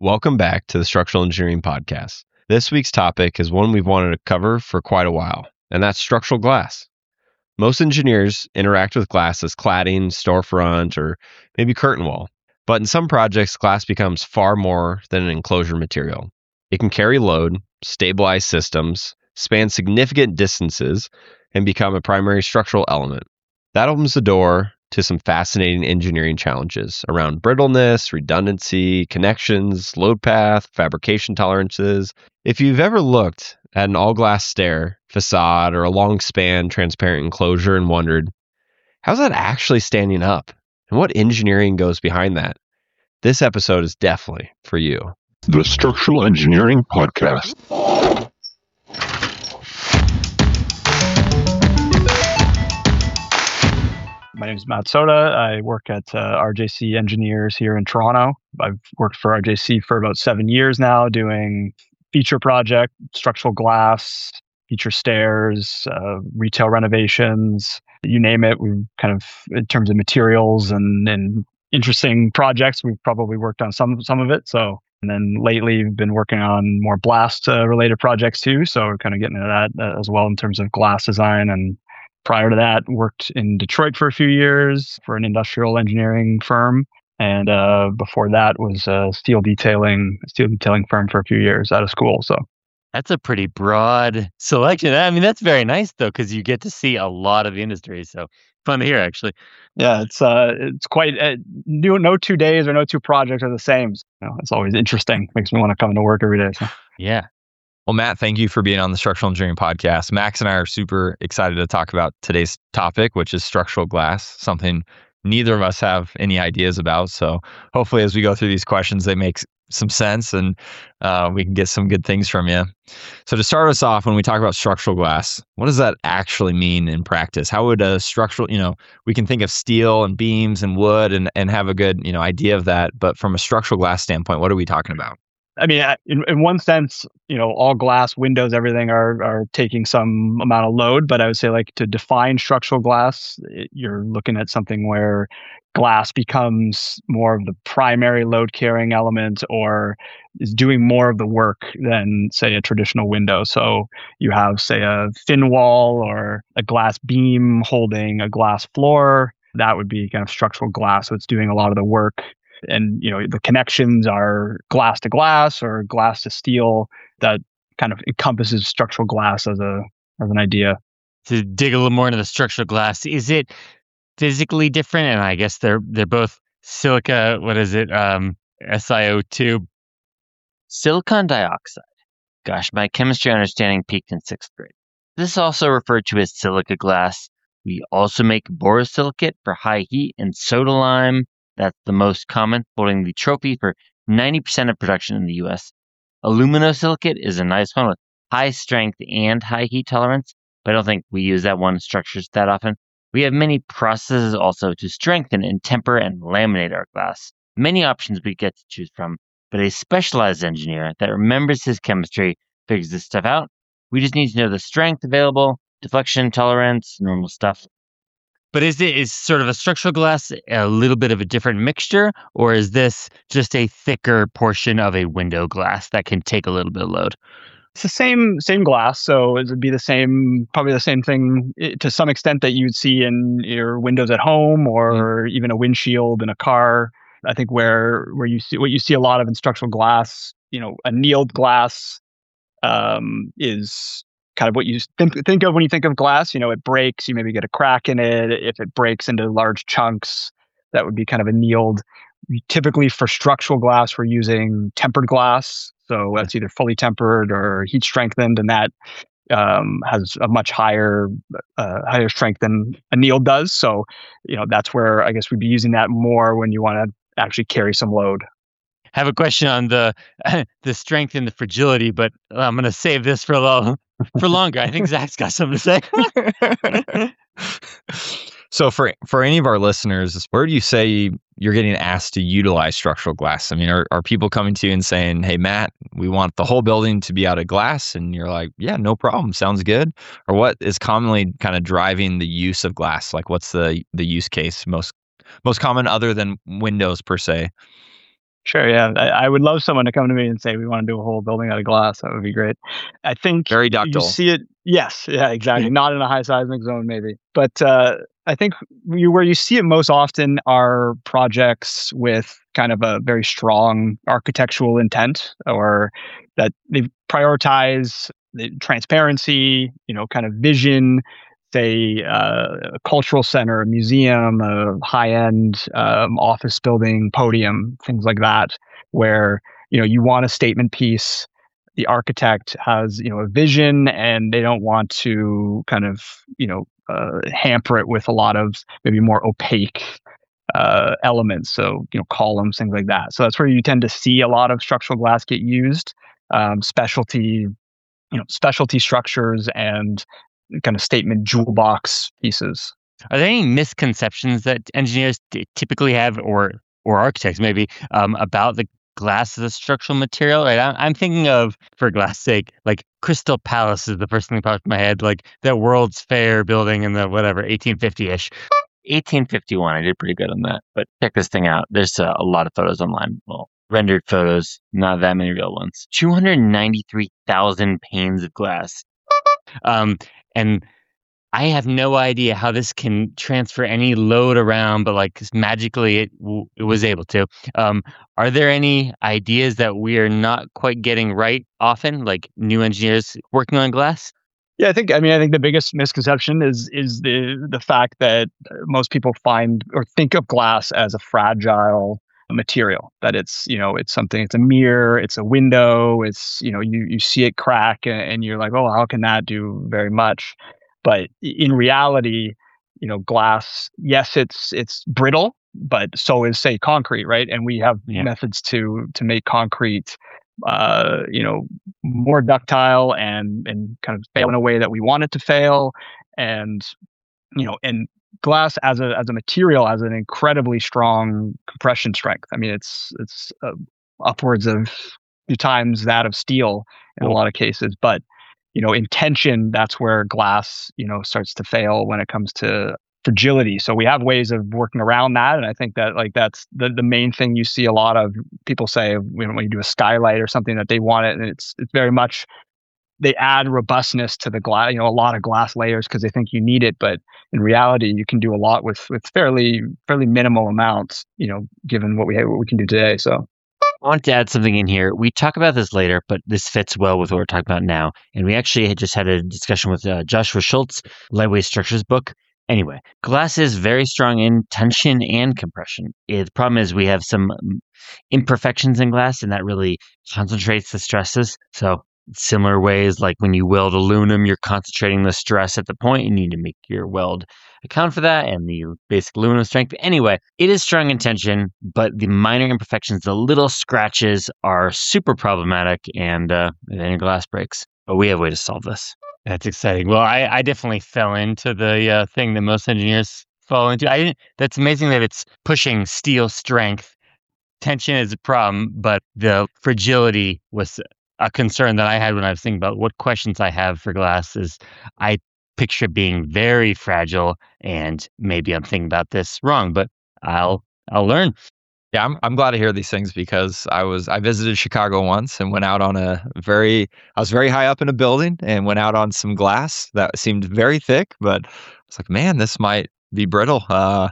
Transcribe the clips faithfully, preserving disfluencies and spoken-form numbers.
Welcome back to the Structural Engineering Podcast. This week's topic is one we've wanted to cover for quite a while, and that's structural glass. Most engineers interact with glass as cladding, storefront, or maybe curtain wall. But in some projects, glass becomes far more than an enclosure material. It can carry load, stabilize systems, span significant distances, and become a primary structural element. That opens the door to some fascinating engineering challenges around brittleness, redundancy, connections, load path, fabrication tolerances. If you've ever looked at an all-glass stair, facade, or a long-span transparent enclosure and wondered, how's that actually standing up? And what engineering goes behind that? This episode is definitely for you. The Structural Engineering Podcast. My name is Matt Soda. I work at uh, R J C Engineers here in Toronto. I've worked for R J C for about seven years now, doing feature project, structural glass, feature stairs, uh, retail renovations, you name it. We've kind of, in terms of materials and, and interesting projects, we've probably worked on some some of it. So, and then lately, we've been working on more blast uh, related projects too. So we're kind of getting into that uh, as well in terms of glass design. And prior to that, worked in Detroit for a few years for an industrial engineering firm. And uh, before that was a steel detailing, steel detailing firm for a few years out of school. So that's a pretty broad selection. I mean, that's very nice though, because you get to see a lot of the industry. So fun to hear, actually. Yeah, it's uh, it's quite uh, no, no two days or no two projects are the same. So, you know, it's always interesting. Makes me want to come to work every day. So. Yeah. Well, Matt, thank you for being on the Structural Engineering Podcast. Max and I are super excited to talk about today's topic, which is structural glass, something neither of us have any ideas about. So hopefully as we go through these questions, they make some sense and uh, we can get some good things from you. So to start us off, when we talk about structural glass, what does that actually mean in practice? How would a structural, you know, we can think of steel and beams and wood and, and have a good, you know, idea of that. But from a structural glass standpoint, what are we talking about? I mean, in, in one sense, you know, all glass, windows, everything are are taking some amount of load. But I would say, like, to define structural glass, it, you're looking at something where glass becomes more of the primary load carrying element, or is doing more of the work than, say, a traditional window. So you have, say, a thin wall or a glass beam holding a glass floor. That would be kind of structural glass. So it's doing a lot of the work. And, you know, the connections are glass to glass or glass to steel. That kind of encompasses structural glass as a as an idea. To dig a little more into the structural glass, is it physically different? And I guess they're they're both silica. What is it? Um, S i O two. Silicon dioxide. Gosh, my chemistry understanding peaked in sixth grade. This is also referred to as silica glass. We also make borosilicate for high heat and soda lime. That's the most common, holding the trophy for ninety percent of production in the U S. Aluminosilicate is a nice one with high strength and high heat tolerance, but I don't think we use that one in structures that often. We have many processes also to strengthen and temper and laminate our glass. Many options we get to choose from, but a specialized engineer that remembers his chemistry figures this stuff out. We just need to know the strength available, deflection tolerance, normal stuff. But is it is sort of a structural glass a little bit of a different mixture, or is this just a thicker portion of a window glass that can take a little bit of load? It's the same same glass, so it would be the same, probably the same thing to some extent that you'd see in your windows at home or mm-hmm. even a windshield in a car. I think where where you see what you see a lot of in structural glass, you know, annealed glass um, is kind of what you think think of when you think of glass. You know, it breaks, you maybe get a crack in it. If it breaks into large chunks, that would be kind of annealed. Typically for structural glass, we're using tempered glass. So that's either fully tempered or heat strengthened, and that um, has a much higher uh, higher strength than annealed does. So, you know, that's where I guess we'd be using that more when you want to actually carry some load. Have a question on the the strength and the fragility, but I'm going to save this for a little for longer. I think Zach's got something to say. So for for any of our listeners, where do you say you're getting asked to utilize structural glass? I mean, are, are people coming to you and saying, hey, Matt, we want the whole building to be out of glass? And you're like, yeah, no problem. Sounds good. Or what is commonly kind of driving the use of glass? Like what's the the use case most most common other than windows per se? Sure, yeah. I, I would love someone to come to me and say, we want to do a whole building out of glass. That would be great. I think Very you ductile. see it. Yes, yeah, exactly. Not in a high seismic zone, maybe. But uh, I think you, where you see it most often are projects with kind of a very strong architectural intent, or that they prioritize the transparency, you know, kind of vision, say uh, a cultural center, a museum, a high-end um, office building, podium, things like that, where you know you want a statement piece. The architect has you know a vision, and they don't want to kind of you know uh, hamper it with a lot of maybe more opaque uh, elements, so you know columns, things like that. So that's where you tend to see a lot of structural glass get used, um, specialty, you know, specialty structures and kind of statement jewel box pieces. Are there any misconceptions that engineers t- typically have, or or architects maybe, um, about the glass as a structural material? Right, I'm, I'm thinking of, for glass sake, like Crystal Palace is the first thing that popped in my head, like that World's Fair building in the whatever eighteen fifty-ish. eighteen fifty-one. I did pretty good on that. But check this thing out. There's uh, a lot of photos online. Well, rendered photos, not that many real ones. two hundred ninety-three thousand panes of glass. Um, and I have no idea how this can transfer any load around, but like magically it, w- it was able to. Um, are there any ideas that we are not quite getting right often, like new engineers working on glass? Yeah, I think I mean I think the biggest misconception is is the the fact that most people find or think of glass as a fragile material, that it's you know it's something, it's a mirror, it's a window, it's you know you you see it crack and, and you're like, oh, how can that do very much? But in reality, you know glass, yes, it's it's brittle, but so is, say, concrete, right? And we have Yeah. methods to to make concrete uh, you know, more ductile and and kind of fail in a way that we want it to fail. And you know, and glass as a as a material has an incredibly strong compression strength. I mean, it's it's uh, upwards of two times that of steel in a lot of cases. But you know, in tension, that's where glass you know starts to fail when it comes to fragility. So we have ways of working around that, and I think that like that's the the main thing you see a lot of people say when, when you do a skylight or something, that they want it, and it's it's very much they add robustness to the glass, you know, a lot of glass layers because they think you need it, but in reality, you can do a lot with with fairly fairly minimal amounts, you know, given what we have, what we can do today. So. I want to add something in here. We talk about this later, but this fits well with what we're talking about now. And we actually had just had a discussion with uh, Joshua Schultz, Lightweight Structures book. Anyway, glass is very strong in tension and compression. Eh, the problem is we have some imperfections in glass, and that really concentrates the stresses. So similar ways, like when you weld aluminum, you're concentrating the stress at the point. You need to make your weld account for that and the basic aluminum strength. Anyway, it is strong in tension, but the minor imperfections, the little scratches, are super problematic, and uh, then your glass breaks. But we have a way to solve this. That's exciting. Well, I, I definitely fell into the uh, thing that most engineers fall into. I didn't. That's amazing that it's pushing steel strength. Tension is a problem, but the fragility was a concern that I had when I was thinking about what questions I have for glass. Is I picture it being very fragile, and maybe I'm thinking about this wrong, but I'll I'll learn. Yeah, I'm I'm glad to hear these things because I was I visited Chicago once and went out on a very I was very high up in a building and went out on some glass that seemed very thick, but I was like, man, this might be brittle. Uh,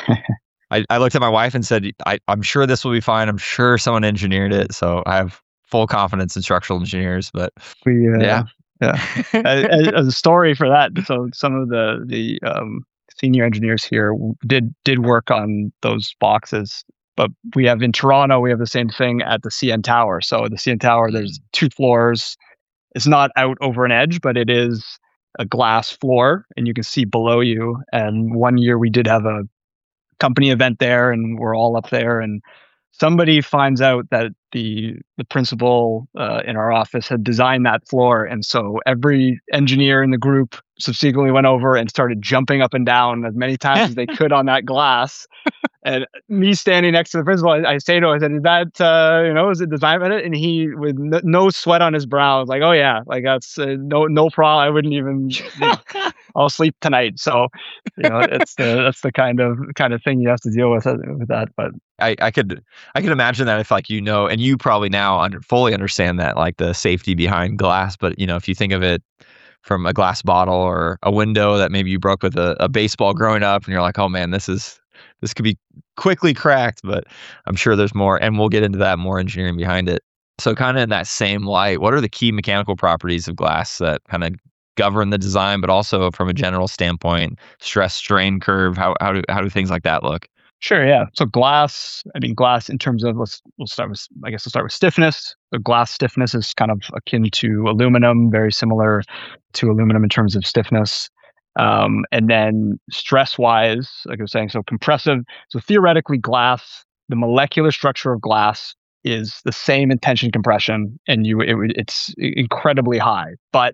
I, I looked at my wife and said, I, I'm sure this will be fine. I'm sure someone engineered it. So I have full confidence in structural engineers, but We uh, yeah. yeah. as, as a story for that, so some of the the um, senior engineers here did did work on those boxes. But we have in Toronto, we have the same thing at the C N Tower. So the C N Tower, there's two floors. It's not out over an edge, but it is a glass floor, and you can see below you. And one year we did have a company event there, and we're all up there, and somebody finds out that the the principal uh, in our office had designed that floor, and so every engineer in the group subsequently went over and started jumping up and down as many times as they could on that glass. And me standing next to the principal, I, I say to him, I said, "Is that uh, you know, is it design edit?" And he, with no, no sweat on his brow, was like, "Oh yeah, like that's uh, no no problem. I wouldn't even. You know, I'll sleep tonight." So, you know, it's the that's the kind of kind of thing you have to deal with uh, with that. But I, I could I could imagine that if like you know, and you probably now under, fully understand that like the safety behind glass. But you know, if you think of it from a glass bottle or a window that maybe you broke with a, a baseball growing up, and you're like, oh man, this is this could be quickly cracked. But I'm sure there's more, and we'll get into that, more engineering behind it. So kind of in that same light, what are the key mechanical properties of glass that kind of govern the design, but also from a general standpoint, stress strain curve, how how do how do things like that look? Sure, yeah. So glass, I mean, glass in terms of, let's, we'll start with, I guess we'll start with stiffness. So glass stiffness is kind of akin to aluminum, very similar to aluminum in terms of stiffness. Um, and then stress-wise, like I was saying, so compressive. So theoretically, glass, the molecular structure of glass is the same in tension compression, and you it, it's incredibly high. But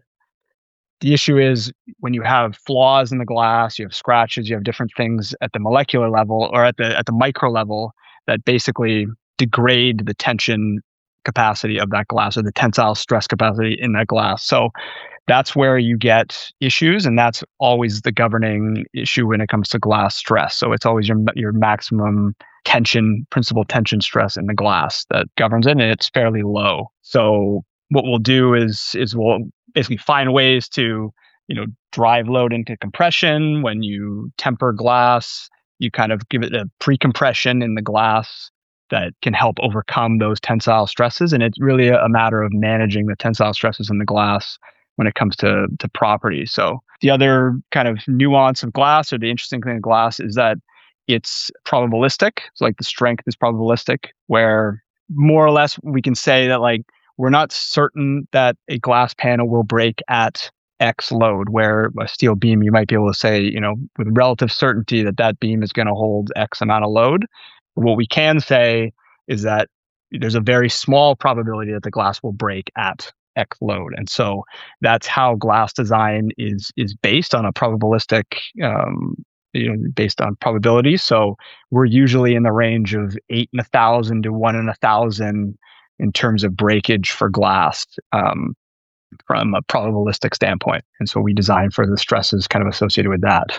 the issue is when you have flaws in the glass, you have scratches, you have different things at the molecular level or at the at the micro level that basically degrade the tension capacity of that glass or the tensile stress capacity in that glass. So that's where you get issues, and that's always the governing issue when it comes to glass stress. So it's always your your maximum tension, principal tension stress in the glass that governs it, and it's fairly low. So what we'll do is is we'll basically find ways to, you know, drive load into compression. When you temper glass, you kind of give it a pre-compression in the glass that can help overcome those tensile stresses. And it's really a matter of managing the tensile stresses in the glass when it comes to, to properties. So the other kind of nuance of glass, or the interesting thing of glass, is that it's probabilistic. So like the strength is probabilistic, where more or less we can say that like we're not certain that a glass panel will break at X load, where a steel beam, you might be able to say, you know, with relative certainty that that beam is going to hold X amount of load. But what we can say is that there's a very small probability that the glass will break at X load. And so that's how glass design is is based on a probabilistic, um, you know, based on probability. So we're usually in the range of eight in a thousand to one in a thousand in terms of breakage for glass, um, from a probabilistic standpoint. And so we design for the stresses kind of associated with that.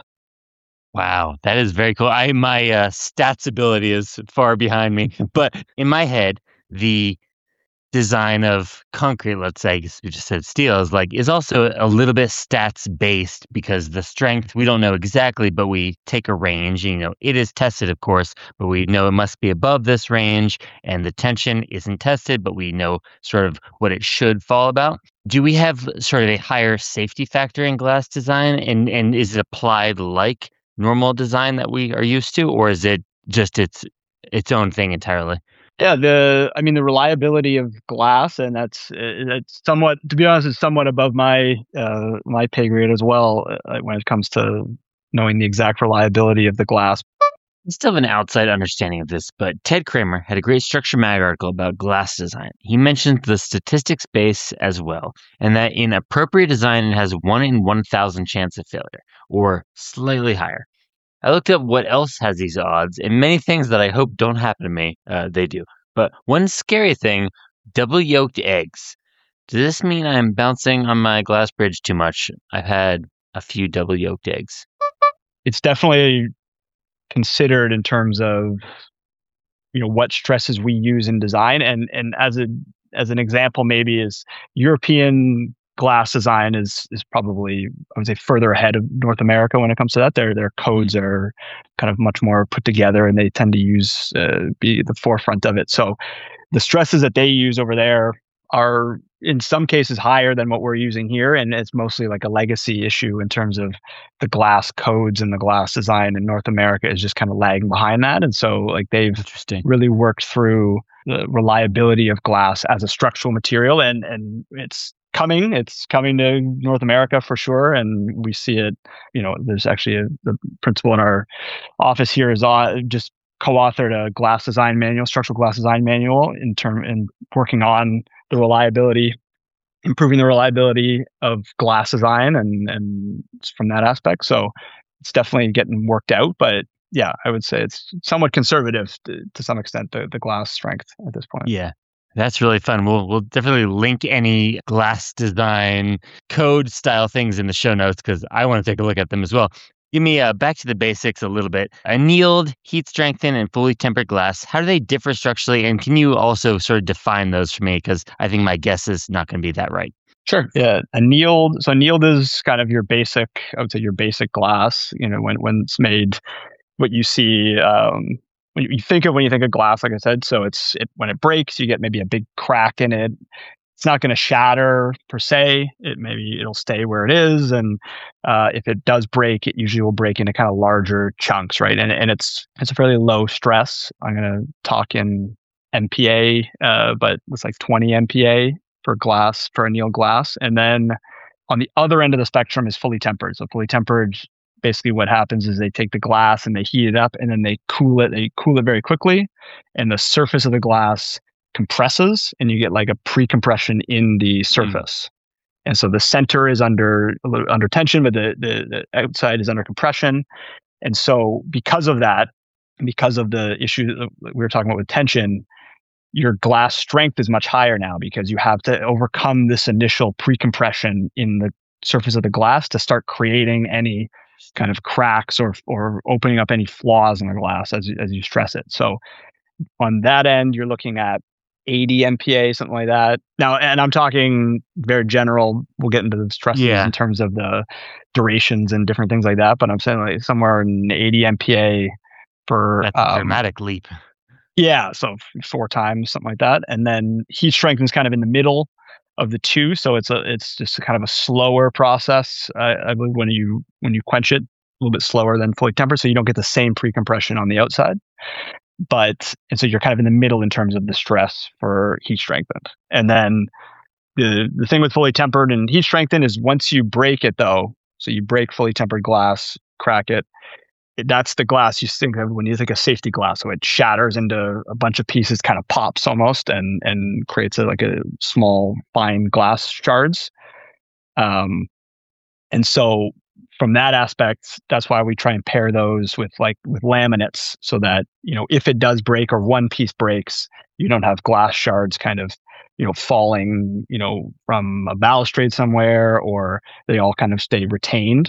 Wow, that is very cool. I my uh, stats ability is far behind me, but in my head, the design of concrete, let's say, because we just said steel, is like is also a little bit stats based, because the strength we don't know exactly, but we take a range. You know, it is tested, of course, but we know it must be above this range, and the tension isn't tested, but we know sort of what it should fall about. Do we have sort of a higher safety factor in glass design, and and is it applied like normal design that we are used to, or is it just its its own thing entirely? Yeah, the I mean the reliability of glass, and that's it's somewhat, to be honest, it's somewhat above my uh, my pay grade as well uh, when it comes to knowing the exact reliability of the glass. I still have an outside understanding of this, but Ted Kramer had a great Structure Mag article about glass design. He mentioned the statistics base as well, and that in appropriate design it has one in one thousand chance of failure, or slightly higher. I looked up what else has these odds, and many things that I hope don't happen to me, uh, they do. But one scary thing, double-yolked eggs. Does this mean I'm bouncing on my glass bridge too much? I've had a few double-yolked eggs. It's definitely considered in terms of, you know, what stresses we use in design. And and as a as an example, maybe is European glass design is is probably, I would say, further ahead of North America when it comes to that. Their their codes are kind of much more put together, and they tend to use uh, be the forefront of it. So the stresses that they use over there are in some cases higher than what we're using here, and it's mostly like a legacy issue in terms of the glass codes and the glass design in North America is just kind of lagging behind that. And so like they've really worked through the reliability of glass as a structural material, and and it's coming. It's coming to North America for sure, and we see it. You know, there's actually a, the principal in our office here is on, just co-authored a glass design manual, structural glass design manual, in term in working on the reliability improving the reliability of glass design and and from that aspect. So it's definitely getting worked out, but yeah, I would say it's somewhat conservative to, to some extent, the, the glass strength at this point. Yeah. That's really fun. We'll we'll definitely link any glass design code style things in the show notes because I want to take a look at them as well. Give me uh, back to the basics a little bit. Annealed, heat strengthened, and fully tempered glass. How do they differ structurally? And can you also sort of define those for me? Because I think my guess is not going to be that right. Sure. Yeah. Annealed. So annealed is kind of your basic, I would say your basic glass, you know, when, when it's made, what you see, um, when you think of when you think of glass, like I said, so it's it, when it breaks, you get maybe a big crack in it. It's not going to shatter per se. It maybe it'll stay where it is, and uh, if it does break, it usually will break into kind of larger chunks, right? And and it's it's a fairly low stress. I'm going to talk in M P A, uh, but it's like twenty M P A for glass for annealed glass, and then on the other end of the spectrum is fully tempered. So fully tempered. Basically what happens is they take the glass and they heat it up and then they cool it. They cool it very quickly and the surface of the glass compresses and you get like a pre-compression in the surface. Mm. And so the center is under a little under tension, but the, the, the outside is under compression. And so because of that, because of the issue that we were talking about with tension, your glass strength is much higher now because you have to overcome this initial pre-compression in the surface of the glass to start creating any kind of cracks or or opening up any flaws in the glass as you, as you stress it. So on that end, you're looking at eighty M P A, something like that. Now, and I'm talking very general. We'll get into the stresses yeah. in terms of the durations and different things like that. But I'm saying like somewhere in eighty M P A for that's a um, dramatic leap. Yeah, so four times, something like that. And then heat strength is kind of in the middle of the two, so it's a it's just a kind of a slower process. Uh, I believe when you when you quench it, a little bit slower than fully tempered, so you don't get the same pre-compression on the outside. But and so you're kind of in the middle in terms of the stress for heat strengthened. And then the the thing with fully tempered and heat strengthened is once you break it though, so you break fully tempered glass, crack it. That's the glass you think of when you think of safety glass. So it shatters into a bunch of pieces, kind of pops almost, and and creates a, like a small fine glass shards. Um, and so from that aspect, that's why we try and pair those with like with laminates, so that you know if it does break or one piece breaks, you don't have glass shards kind of you know falling you know from a balustrade somewhere, or they all kind of stay retained.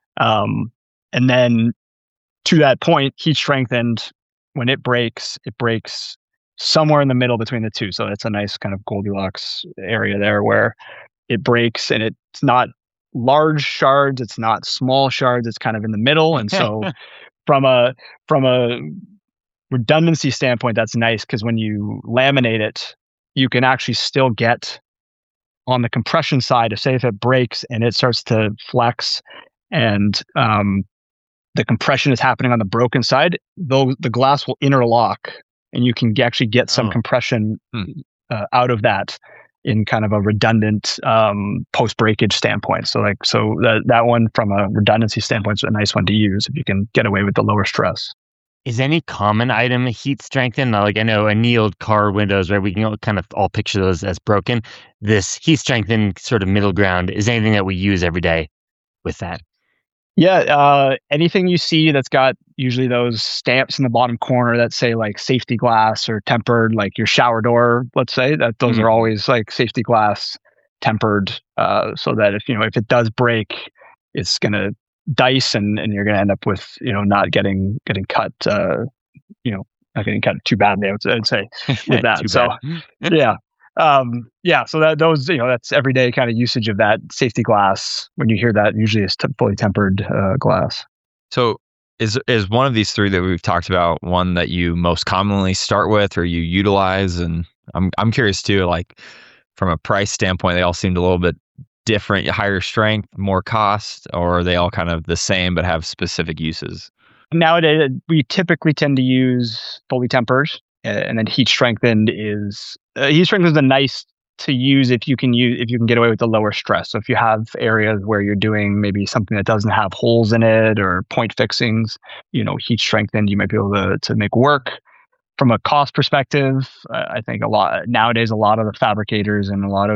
Um, and then to that point, heat strengthened, when it breaks, it breaks somewhere in the middle between the two. So it's a nice kind of Goldilocks area there where it breaks and it's not large shards, it's not small shards, it's kind of in the middle. And so from a from a redundancy standpoint, that's nice because when you laminate it, you can actually still get on the compression side, say if it breaks and it starts to flex and um the compression is happening on the broken side, though the glass will interlock and you can actually get some oh. compression hmm. uh, out of that in kind of a redundant um, post-breakage standpoint. So like, so that, that one from a redundancy standpoint is a nice one to use if you can get away with the lower stress. Is any common item heat strengthened? Like I know annealed car windows, right? We can kind of all picture those as broken. This heat strengthened sort of middle ground is anything that we use every day with that? Yeah, uh, anything you see that's got usually those stamps in the bottom corner that say like safety glass or tempered, like your shower door, let's say, that those mm-hmm. are always like safety glass tempered, uh, so that if you know if it does break, it's gonna dice and, and you're gonna end up with you know not getting getting cut, uh, you know not getting cut too badly. I would, I would say with that. so yeah. Um, yeah, so that those, you know, that's everyday kind of usage of that safety glass. When you hear that, usually it's t- fully tempered uh, glass. So is is one of these three that we've talked about one that you most commonly start with or you utilize? And I'm I'm curious too, like from a price standpoint, they all seemed a little bit different, higher strength, more cost, or are they all kind of the same but have specific uses? Nowadays, we typically tend to use fully tempered. Uh, and then heat strengthened is uh, heat strengthened is a nice to use if you can use if you can get away with the lower stress. So if you have areas where you're doing maybe something that doesn't have holes in it or point fixings, you know, heat strengthened you might be able to to make work. From a cost perspective, uh, I think a lot nowadays a lot of the fabricators and a lot of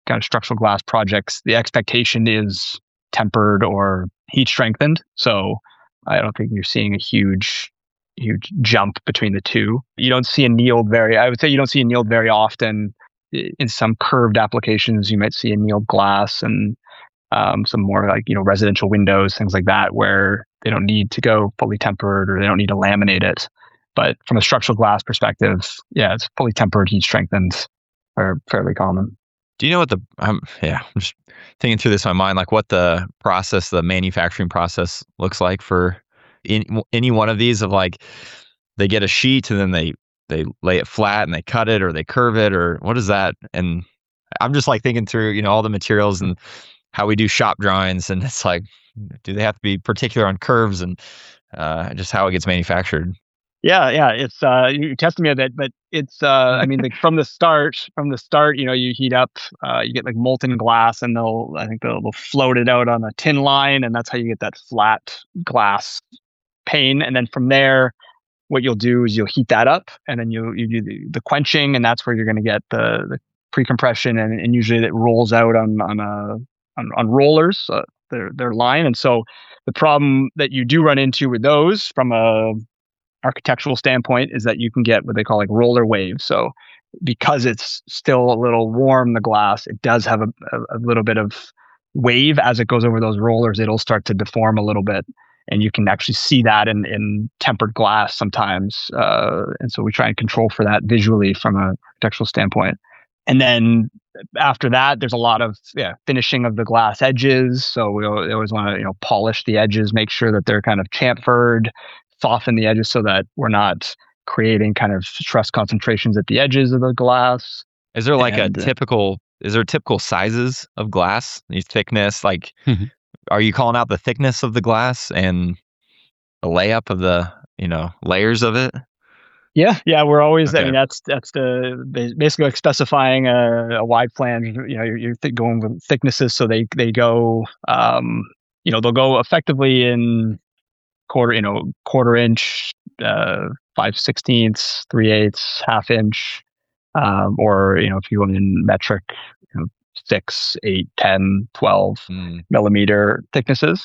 kind of structural glass projects, the expectation is tempered or heat strengthened. So I don't think you're seeing a huge, huge jump between the two. You don't see annealed very, I would say you don't see annealed very often. In some curved applications, you might see annealed glass and um, some more like, you know, residential windows, things like that, where they don't need to go fully tempered or they don't need to laminate it. But from a structural glass perspective, yeah, it's fully tempered, heat strengthened are fairly common. Do you know what the, um, yeah, I'm just thinking through this in my mind, like what the process, the manufacturing process looks like for in, any one of these of like, they get a sheet and then they, they lay it flat and they cut it or they curve it or what is that? And I'm just like thinking through, you know, all the materials and how we do shop drawings. And it's like, do they have to be particular on curves and uh, just how it gets manufactured? Yeah, yeah, it's uh, you tested me a bit, but it's uh, I mean, like from the start, from the start, you know, you heat up, uh, you get like molten glass, and they'll, I think they'll, they'll float it out on a tin line, and that's how you get that flat glass pane. And then from there, what you'll do is you'll heat that up, and then you you do the, the quenching, and that's where you're going to get the, the pre-compression, and, and usually it rolls out on on a on, on rollers, uh, their their line. And so the problem that you do run into with those from a architectural standpoint is that you can get what they call like roller waves. So because it's still a little warm, the glass, it does have a, a, a little bit of wave as it goes over those rollers. It'll start to deform a little bit. And you can actually see that in, in tempered glass sometimes. Uh, and so we try and control for that visually from an architectural standpoint. And then after that, there's a lot of yeah, finishing of the glass edges. So we always want to you know polish the edges, make sure that they're kind of chamfered, soften the edges so that we're not creating kind of stress concentrations at the edges of the glass. Is there like and, a typical, is there typical sizes of glass, the thickness? Like, Mm-hmm. are you calling out the thickness of the glass and the layup of the, you know, layers of it? Yeah, yeah, we're always. Okay. I mean, that's that's the basically like specifying a, a wide flange. You know, you're, you're th- going with thicknesses, so they they go. Um, you know, they'll go effectively in quarter, you know, quarter inch, uh, five sixteenths, three eighths, half inch, um, or you know, if you go in metric, you know, six, eight, ten, twelve Mm. millimeter thicknesses.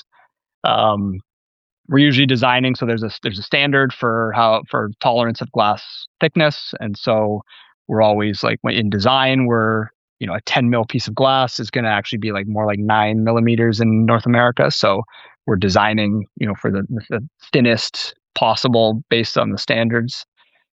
Um, we're usually designing, so there's a there's a standard for how for tolerance of glass thickness, and so we're always like in design, we're you know a ten mil piece of glass is going to actually be like more like nine millimeters in North America, so we're designing you know for the, the thinnest possible based on the standards.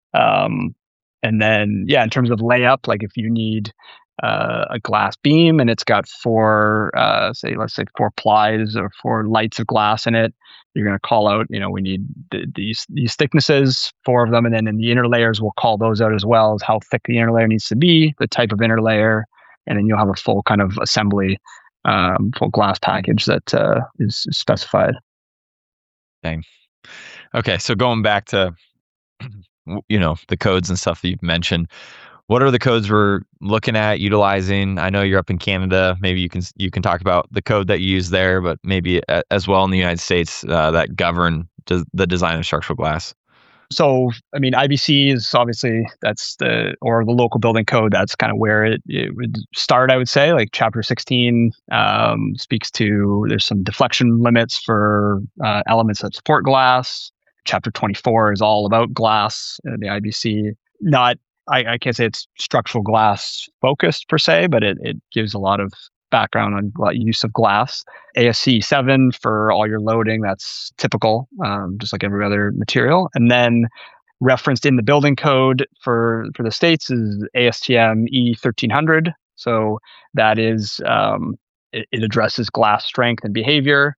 Um, and then yeah, in terms of layup, like if you need uh, a glass beam and it's got four, uh, say let's say four plies or four lights of glass in it, you're going to call out, you know, we need th- these these thicknesses, four of them, and then in the inner layers, we'll call those out as well as how thick the inner layer needs to be, the type of inner layer, and then you'll have a full kind of assembly, um, full glass package that uh, is specified. Dang. Okay, so going back to, you know, the codes and stuff that you've mentioned, what are the codes we're looking at utilizing? I know you're up in Canada. Maybe you can you can talk about the code that you use there, but maybe a, as well in the United States uh, that govern des- the design of structural glass. So, I mean, I B C is obviously that's the or the local building code. That's kind of where it, it would start. I would say, like Chapter sixteen um, speaks to there's some deflection limits for uh, elements that support glass. Chapter twenty-four is all about glass. Uh, the I B C, not I, I can't say it's structural glass focused per se, but it, it gives a lot of background on use of glass. A S C seven for all your loading, that's typical, um, just like every other material. And then referenced in the building code for, for the States is A S T M E thirteen hundred. So that is, um, it, it addresses glass strength and behavior.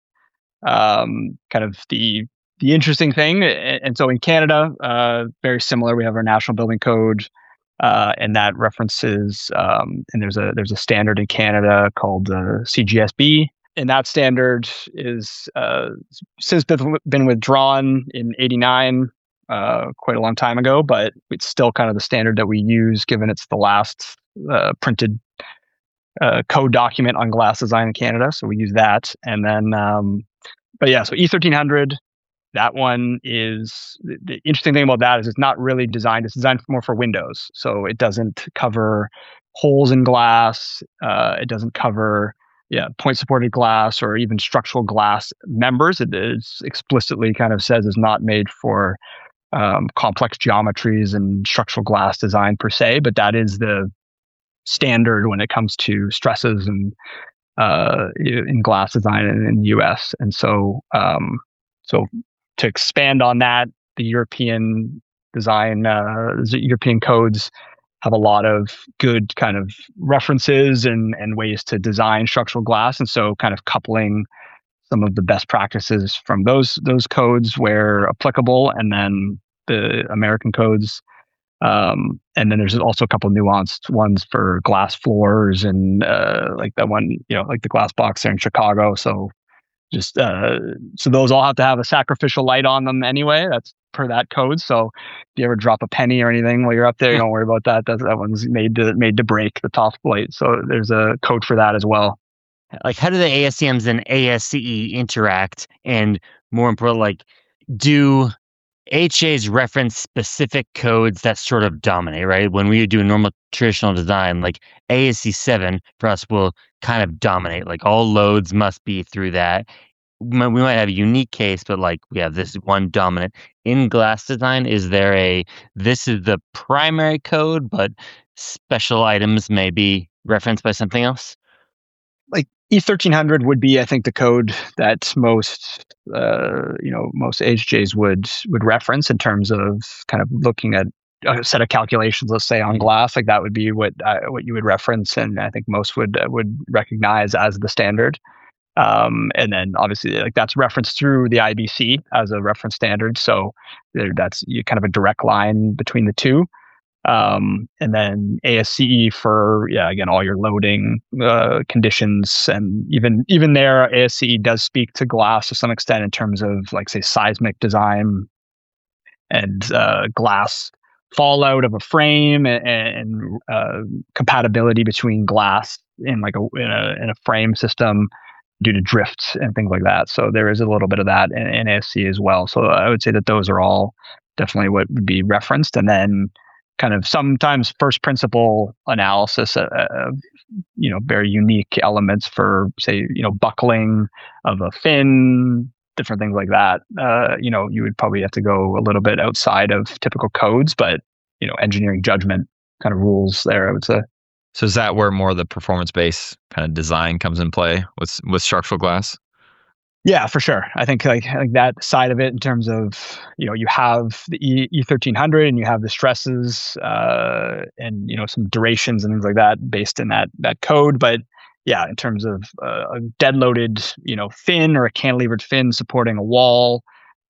Um, kind of the The interesting thing, and so in Canada, uh, very similar. We have our national building code, uh, and that references, um, and there's a there's a standard in Canada called uh, C G S B, and that standard is uh, since been, been withdrawn in eighty-nine, uh, quite a long time ago, but it's still kind of the standard that we use, given it's the last uh, printed uh, code document on glass design in Canada. So we use that, and then, um, but yeah, so E thirteen hundred. That one is, the interesting thing about that is it's not really designed, it's designed more for windows. So it doesn't cover holes in glass. Uh, it doesn't cover yeah point supported glass or even structural glass members. It is explicitly kind of says is not made for um, complex geometries and structural glass design per se, but that is the standard when it comes to stresses and uh, in glass design in, in the U S. And so, um, so to expand on that, the European design, uh, European codes have a lot of good kind of references and, and ways to design structural glass. And so kind of coupling some of the best practices from those those codes where applicable, and then the American codes. Um, and then there's also a couple of nuanced ones for glass floors and uh, like that one, you know, like the glass box there in Chicago. So just uh, so those all have to have a sacrificial light on them anyway. That's per that code. So if you ever drop a penny or anything while you're up there, you don't worry about that. That that one's made to made to break the top plate. So there's a code for that as well. Like, how do the A S C Ms and A S C E interact? And more important, like, do H As reference specific codes that sort of dominate, right? When we do normal traditional design, like A S C seven for us will kind of dominate. Like, all loads must be through that. We might have a unique case, but like we have this one dominant. In glass design, is there a, this is the primary code, but special items may be referenced by something else? Like E thirteen hundred would be, I think, the code that most, uh, you know, most H Js would would reference in terms of kind of looking at a set of calculations. Let's say on glass, like that would be what uh, what you would reference, and I think most would uh, would recognize as the standard. Um, and then obviously, like that's referenced through the I B C as a reference standard. So there, that's you kind of a direct line between the two. Um, and then A S C E for, yeah, again, all your loading uh, conditions. And even even there, A S C E does speak to glass to some extent in terms of, like, say, seismic design and uh, glass fallout of a frame and, and uh, compatibility between glass in like a in a in a frame system due to drifts and things like that. So there is a little bit of that in, in A S C E as well. So I would say that those are all definitely what would be referenced. And then kind of sometimes first principle analysis of, of you know, very unique elements for, say, you know, buckling of a fin, different things like that. Uh, you know, you would probably have to go a little bit outside of typical codes, but, you know, engineering judgment kind of rules there, I would say. So is that where more of the performance-based kind of design comes in play with with structural glass? Yeah, for sure. I think like like that side of it in terms of, you know, you have the E E thirteen hundred and you have the stresses uh, and, you know, some durations and things like that based in that that code. But yeah, in terms of uh, a dead loaded, you know, fin or a cantilevered fin supporting a wall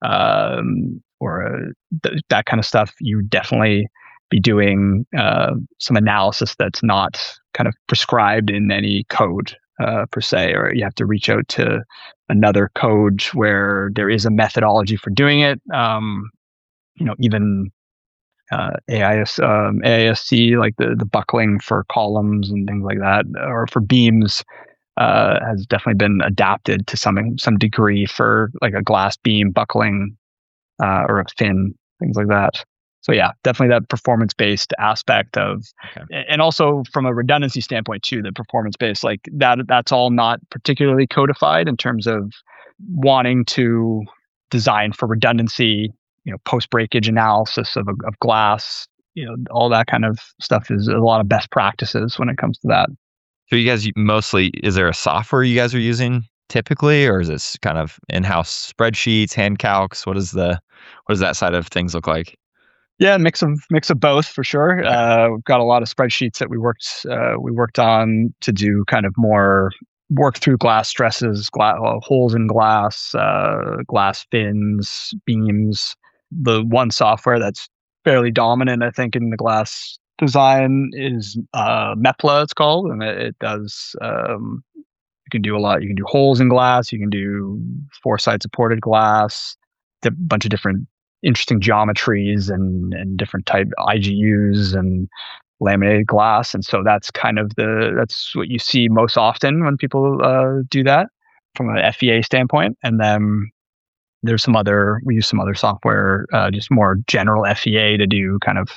um, or a, th- that kind of stuff, you definitely be doing uh, some analysis that's not kind of prescribed in any code uh, per se, or you have to reach out to another code where there is a methodology for doing it. Um, you know, even uh, A I S, um, A I S C, like the, the buckling for columns and things like that, or for beams, uh, has definitely been adapted to some some degree for like a glass beam buckling uh, or a fin, things like that. So yeah, definitely that performance-based aspect of, okay. And also from a redundancy standpoint too, the performance-based, like that, that's all not particularly codified in terms of wanting to design for redundancy, you know, post-breakage analysis of, of glass, you know, all that kind of stuff is a lot of best practices when it comes to that. So you guys mostly, is there a software you guys are using typically, or is this kind of in-house spreadsheets, hand calcs? What is the, what does that side of things look like? Yeah, mix of mix of both for sure. Uh, we've got a lot of spreadsheets that we worked uh, we worked on to do kind of more work through glass stresses, glass, uh, holes in glass, uh, glass fins, beams. The one software that's fairly dominant, I think, in the glass design is uh, MEPLA. It's called, and it, it does. Um, you can do a lot. You can do holes in glass. You can do four side supported glass. A bunch of different interesting geometries and, and different type I G Us and laminated glass. And so that's kind of the, that's what you see most often when people uh, do that from an F E A standpoint. And then there's some other, we use some other software, uh, just more general F E A to do kind of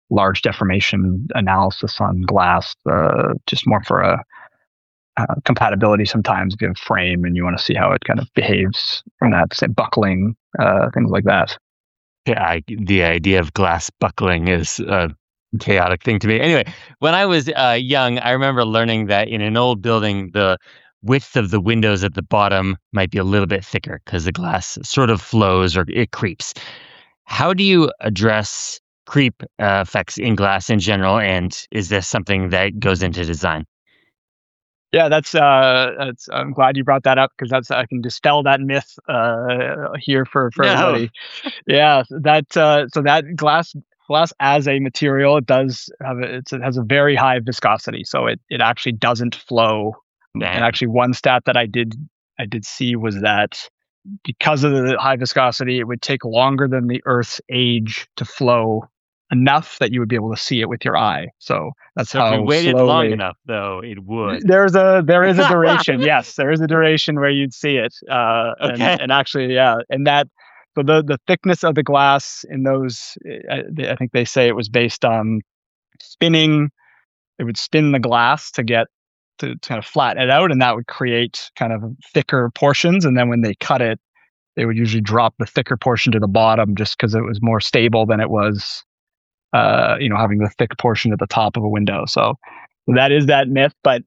large deformation analysis on glass, uh, just more for a uh, compatibility sometimes if you have a frame and you want to see how it kind of behaves from that, say, buckling, uh, things like that. Yeah, I, the idea of glass buckling is a chaotic thing to me. Anyway, when I was uh, young, I remember learning that in an old building, the width of the windows at the bottom might be a little bit thicker because the glass sort of flows or it creeps. How do you address creep uh, effects in glass in general, and is this something that goes into design? Yeah, that's. Uh, that's. I'm glad you brought that up because that's. I can dispel that myth uh, here for for No. everybody. Yeah, that. Uh, so that glass glass as a material, it does have a, it's, it has a very high viscosity, so it it actually doesn't flow. Damn. And actually, one stat that I did I did see was that because of the high viscosity, it would take longer than the Earth's age to flow enough that you would be able to see it with your eye. So that's So how if we waited slowly, long enough, though, it would. There's a there is a duration. Yes, there is a duration where you'd see it. Uh, Okay. and, and actually, yeah, and that so the the thickness of the glass in those, I, I think they say it was based on spinning. It would spin the glass to get to, to kind of flatten it out, and that would create kind of thicker portions. And then when they cut it, they would usually drop the thicker portion to the bottom just because it was more stable than it was, uh, you know, having the thick portion at the top of a window. So that is that myth, but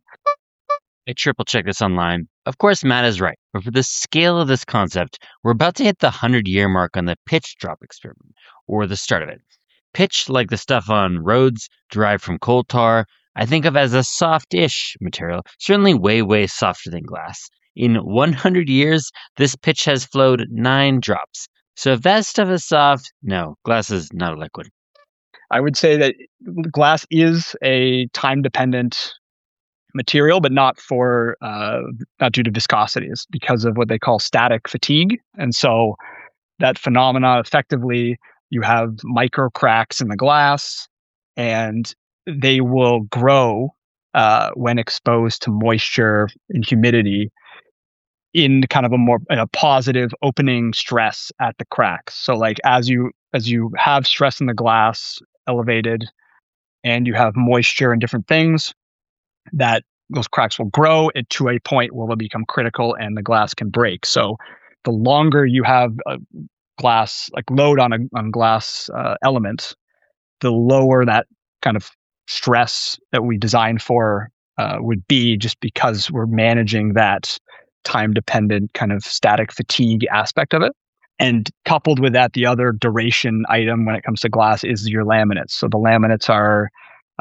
I triple checked this online. Of course, Matt is right, but for the scale of this concept, we're about to hit the hundred-year mark on the pitch drop experiment, or the start of it. Pitch, like the stuff on roads derived from coal tar, I think of as a soft-ish material, certainly way, way softer than glass. In one hundred years, this pitch has flowed nine drops. So if that stuff is soft, no, glass is not a liquid. I would say that glass is a time-dependent material, but not for uh, not due to viscosity. It's because of what they call static fatigue, and so that phenomena, effectively, you have micro cracks in the glass, and they will grow uh, when exposed to moisture and humidity in kind of a more in a positive opening stress at the cracks. So like as you as you have stress in the glass elevated and you have moisture and different things, that those cracks will grow it to a point where they'll become critical and the glass can break. So the longer you have a glass, like load on a on glass uh, element, the lower that kind of stress that we designed for uh, would be, just because we're managing that time-dependent kind of static fatigue aspect of it. And coupled with that, the other duration item when it comes to glass is your laminates. So the laminates are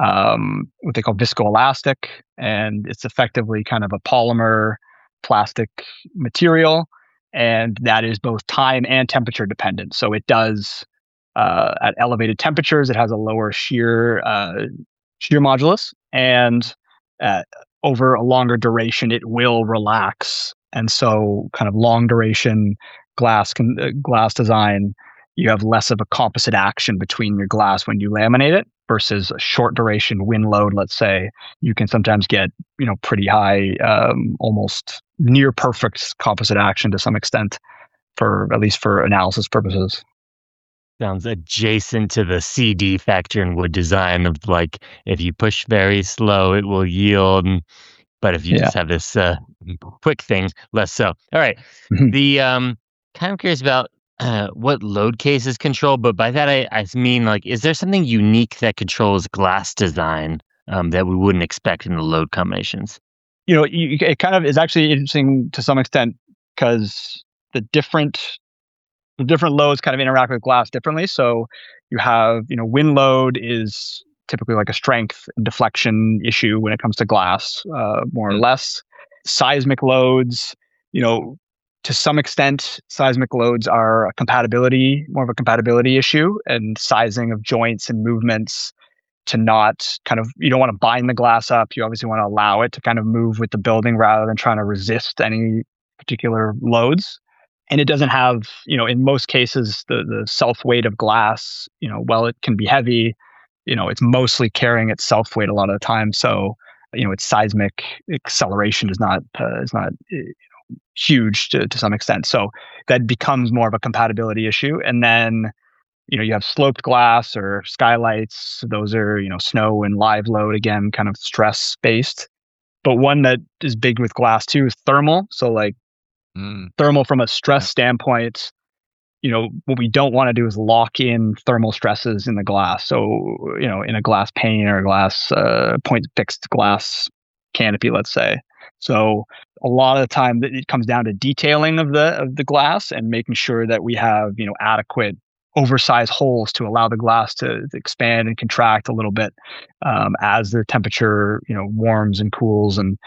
um, what they call viscoelastic, and it's effectively kind of a polymer plastic material, and that is both time and temperature dependent. So it does uh, at elevated temperatures, it has a lower shear uh, shear modulus, and uh, over a longer duration, it will relax. And so, kind of long duration glass can, uh, glass design, you have less of a composite action between your glass when you laminate it versus a short duration wind load. Let's say you can sometimes get, you know, pretty high, um, almost near perfect composite action to some extent, for at least for analysis purposes. Sounds adjacent to the C D factor in wood design of like, if you push very slow, it will yield. But if you Yeah. just have this uh, quick thing, less so. All right. Mhm. The um, kind of curious about uh, what load cases control, but by that I, I mean, like, is there something unique that controls glass design um, that we wouldn't expect in the load combinations? You know, you, it kind of is actually interesting to some extent because the different the different loads kind of interact with glass differently. So you have, you know, wind load is typically like a strength and deflection issue when it comes to glass, uh, more or less. Seismic loads, you know, to some extent, seismic loads are a compatibility, more of a compatibility issue, and sizing of joints and movements to not kind of, you don't want to bind the glass up. You obviously want to allow it to kind of move with the building rather than trying to resist any particular loads. And it doesn't have, you know, in most cases, the the self weight of glass, you know, while it can be heavy, you know, it's mostly carrying its self weight a lot of the time. So, you know, its seismic acceleration is not uh, is not you know, huge to to some extent. So that becomes more of a compatibility issue. And then you know, you have sloped glass or skylights. Those are, you know, snow and live load, again, kind of stress based. But one that is big with glass too is thermal. So like Mm. thermal from a stress Yeah. standpoint, you know, what we don't want to do is lock in thermal stresses in the glass. So, you know, in a glass pane or a glass uh, point fixed glass canopy, let's say. So a lot of the time it comes down to detailing of the of the glass and making sure that we have, you know, adequate oversized holes to allow the glass to, to expand and contract a little bit um, as the temperature, you know, warms and cools, and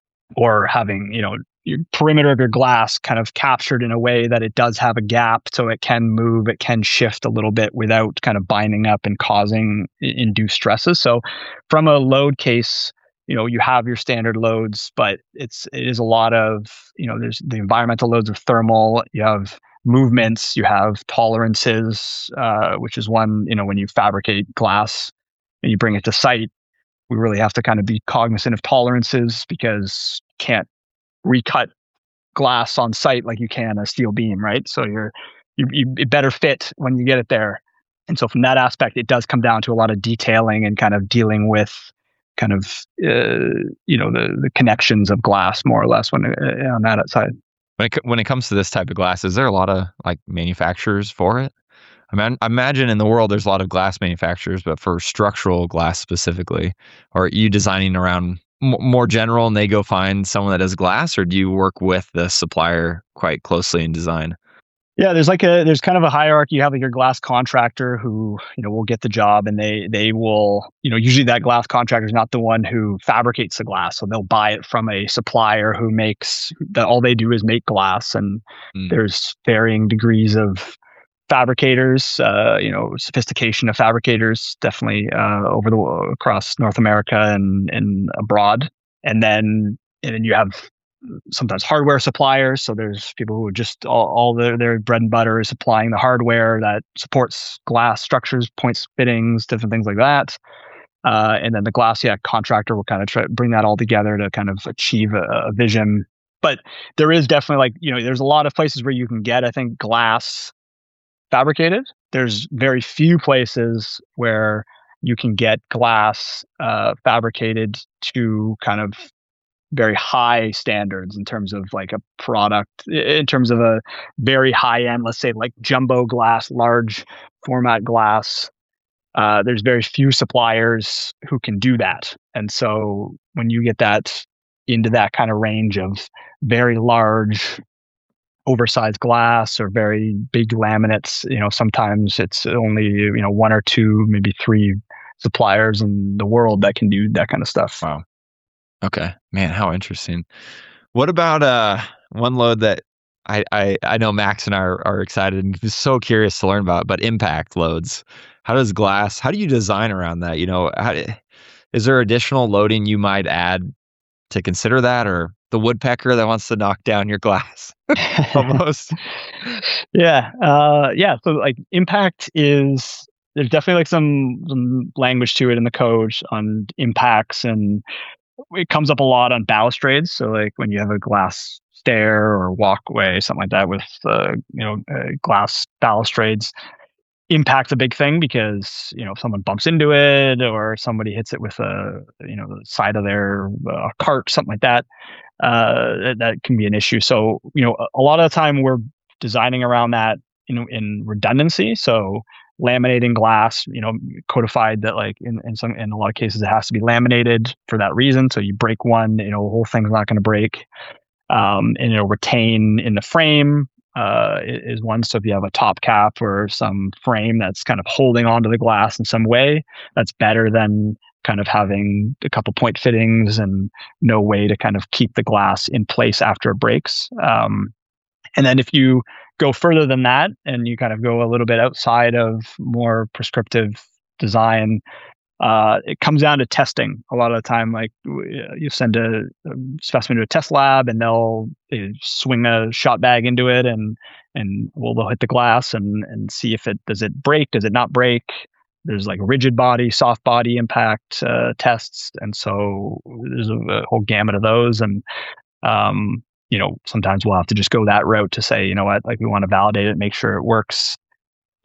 or having, you know, your perimeter of your glass kind of captured in a way that it does have a gap so it can move, it can shift a little bit without kind of binding up and causing induced stresses. So from a load case, you know, you have your standard loads, but it's, it is a lot of, you know, there's the environmental loads of thermal, you have movements, you have tolerances, uh, which is one, you know, when you fabricate glass and you bring it to site, we really have to kind of be cognizant of tolerances because you can't recut glass on site like you can a steel beam, right? So you're you, you it better fit when you get it there. And so from that aspect, it does come down to a lot of detailing and kind of dealing with kind of uh, you know the the connections of glass more or less when uh, on that side. When it, co- when it comes to this type of glass, is there a lot of like manufacturers for it? I mean, I imagine in the world there's a lot of glass manufacturers, but for structural glass specifically, are you designing around m- more general and they go find someone that does glass, or do you work with the supplier quite closely in design? Yeah, there's like a there's kind of a hierarchy. You have like your glass contractor who, you know, will get the job, and they they will, you know, usually that glass contractor is not the one who fabricates the glass, so they'll buy it from a supplier who makes that all they do is make glass, and Mm. there's varying degrees of fabricators, uh, you know, sophistication of fabricators, definitely uh, over the across North America and and abroad, and then and then you have sometimes hardware suppliers. So there's people who are just all, all their, their bread and butter is supplying the hardware that supports glass structures, points, fittings, different things like that. Uh, and then the glass yeah, contractor will kind of try bring that all together to kind of achieve a, a vision. But there is definitely like, you know, there's a lot of places where you can get, I think, glass fabricated. There's very few places where you can get glass uh, fabricated to kind of very high standards in terms of like a product, in terms of a very high end, let's say like jumbo glass, large format glass. Uh, there's very few suppliers who can do that. And so when you get that into that kind of range of very large, oversized glass or very big laminates, you know, sometimes it's only, you know, one or two, maybe three suppliers in the world that can do that kind of stuff. Wow. Okay, man, how interesting. What about uh one load that I I, I know Max and I are, are excited and so curious to learn about, but impact loads. How does glass? How do you design around that? You know, how, is there additional loading you might add to consider that, or the woodpecker that wants to knock down your glass? Almost. yeah, uh, yeah. So like impact is there's definitely like some some language to it in the code on impacts, and it comes up a lot on balustrades. So like when you have a glass stair or walkway, something like that with uh, you know uh, glass balustrades, impact's a big thing because you know if someone bumps into it or somebody hits it with a you know the side of their uh, cart, something like that, uh, that, that can be an issue. So you know a, a lot of the time we're designing around that in in redundancy. So laminating glass, you know, codified that like in, in some in a lot of cases it has to be laminated for that reason. So you break one, you know, the whole thing's not going to break. Um, and it'll retain in the frame uh, is one. So if you have a top cap or some frame that's kind of holding onto the glass in some way, that's better than kind of having a couple point fittings and no way to kind of keep the glass in place after it breaks. Um, and then if you go further than that and you kind of go a little bit outside of more prescriptive design, uh, it comes down to testing a lot of the time. Like you send a, a specimen to a test lab and they'll they swing a shot bag into it and and well they'll hit the glass and and see if it does it break, does it not break. There's like rigid body, soft body impact uh, tests, and so there's a, a whole gamut of those. And um, you know, sometimes we'll have to just go that route to say, you know what, like we want to validate it, make sure it works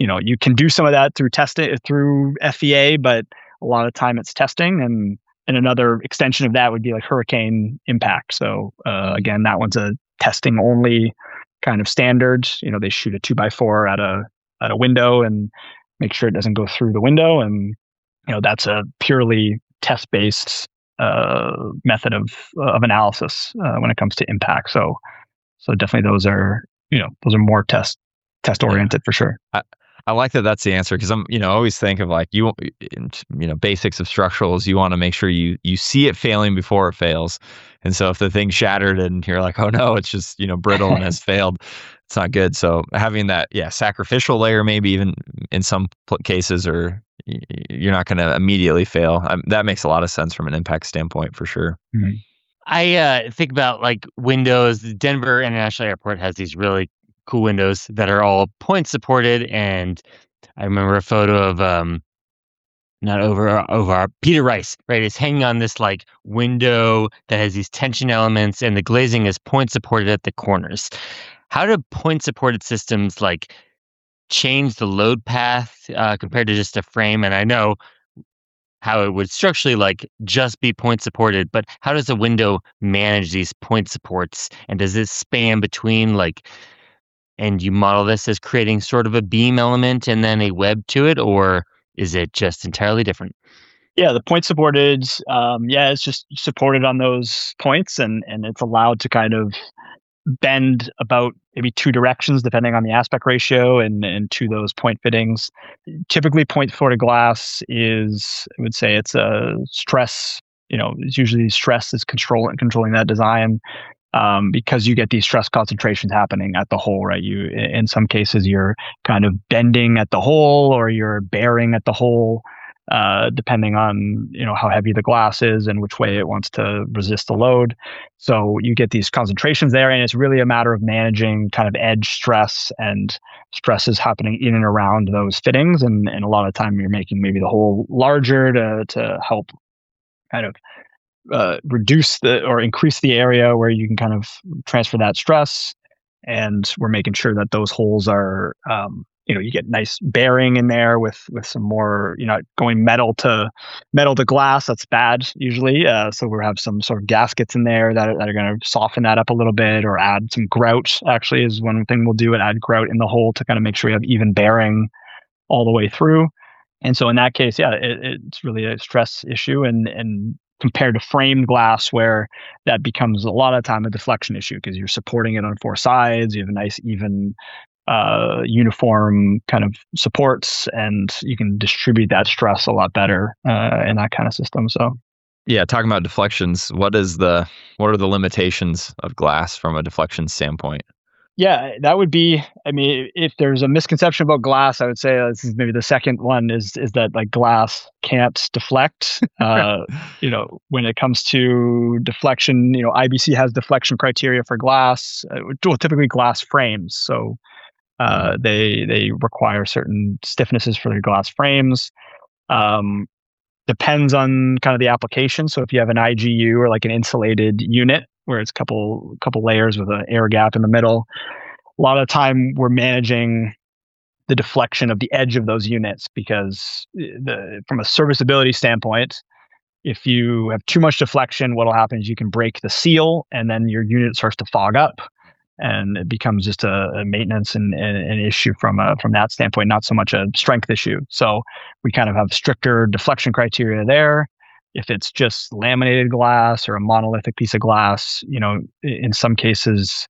you know, you can do some of that through testing through F E A, but a lot of time it's testing. And and another extension of that would be like hurricane impact. So uh, again, that one's a testing only kind of standard. You know, they shoot a two by four at a at a window and make sure it doesn't go through the window. And you know, that's a purely test based uh, method of of analysis uh, when it comes to impact. So so definitely those are you know those are more test test oriented for sure. I, I like that that's the answer because I'm, you know, always think of like you, you know, basics of structurals. You want to make sure you you see it failing before it fails. And so if the thing's shattered and you're like, oh no, it's just, you know, brittle and has failed, it's not good. So having that, yeah, sacrificial layer, maybe even in some pl- cases, or you're not going to immediately fail. Um, that makes a lot of sense from an impact standpoint for sure. Mm-hmm. I uh, think about like windows. Denver International Airport has these really cool windows that are all point supported, and I remember a photo of um not over over Peter Rice, right? It's hanging on this like window that has these tension elements, and the glazing is point supported at the corners. How do point supported systems like change the load path uh, compared to just a frame? And I know how it would structurally like just be point supported, but how does a window manage these point supports? And does this span between like, and you model this as creating sort of a beam element and then a web to it, or is it just entirely different? Yeah, the point supported, um, yeah, it's just supported on those points, and and it's allowed to kind of bend about maybe two directions depending on the aspect ratio and and to those point fittings. Typically, point supported glass is, I would say, it's a stress. You know, it's usually stress is control controlling that design. Um, because you get these stress concentrations happening at the hole, right? You, in some cases, you're kind of bending at the hole, or you're bearing at the hole, uh, depending on you know how heavy the glass is and which way it wants to resist the load. So you get these concentrations there, and it's really a matter of managing kind of edge stress and stresses happening in and around those fittings. And, and a lot of time, you're making maybe the hole larger to to help kind of Uh, reduce the or increase the area where you can kind of transfer that stress, and we're making sure that those holes are, um, you know, you get nice bearing in there with with some more, you know, going metal to metal to glass. That's bad usually. Uh, so we have some sort of gaskets in there that are, that are going to soften that up a little bit, or add some grout. Actually, is one thing we'll do, and add grout in the hole to kind of make sure you have even bearing all the way through. And so in that case, yeah, it, it's really a stress issue, and and compared to framed glass, where that becomes a lot of time a deflection issue because you're supporting it on four sides. You have a nice, even, uh, uniform kind of supports, and you can distribute that stress a lot better uh, in that kind of system. So, yeah, talking about deflections, what is the what are the limitations of glass from a deflection standpoint? Yeah, that would be, I mean, if there's a misconception about glass, I would say this is maybe the second one is is that like glass can't deflect. Uh, you know, when it comes to deflection, you know, I B C has deflection criteria for glass, uh, well, typically glass frames. So uh, they they require certain stiffnesses for their glass frames. Um, depends on kind of the application. So if you have an I G U or like an insulated unit, where it's a couple couple layers with an air gap in the middle, a lot of the time we're managing the deflection of the edge of those units, because the from a serviceability standpoint, if you have too much deflection, what'll happen is you can break the seal, and then your unit starts to fog up, and it becomes just a, a maintenance and, and an issue from a, from that standpoint, not so much a strength issue. So we kind of have stricter deflection criteria there. If it's just laminated glass or a monolithic piece of glass, you know, in some cases,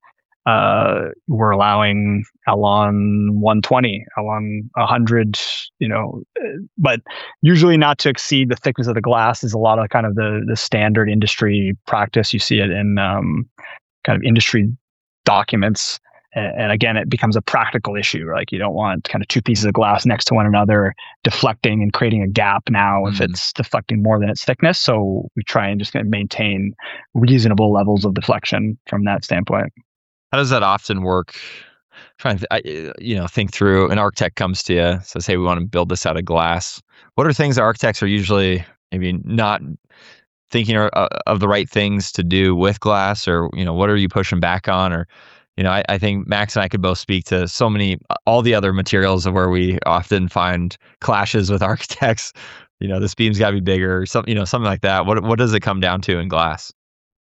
uh, we're allowing Alon one twenty, Alon one hundred, you know, but usually not to exceed the thickness of the glass is a lot of kind of the the standard industry practice. You see it in um, kind of industry documents. And again, it becomes a practical issue. Like, you don't want kind of two pieces of glass next to one another deflecting and creating a gap now if mm-hmm. it's deflecting more than its thickness. So we try and just kind of maintain reasonable levels of deflection from that standpoint. How does that often work? Trying to, th- you know, think through. An architect comes to you, says, "Hey, we want to build this out of glass." What are things that architects are usually maybe not thinking of, uh, of the right things to do with glass, or you know, what are you pushing back on, or you know, I, I think Max and I could both speak to so many, all the other materials of where we often find clashes with architects. You know, this beam's got to be bigger, or some, you know, something like that. What what does it come down to in glass?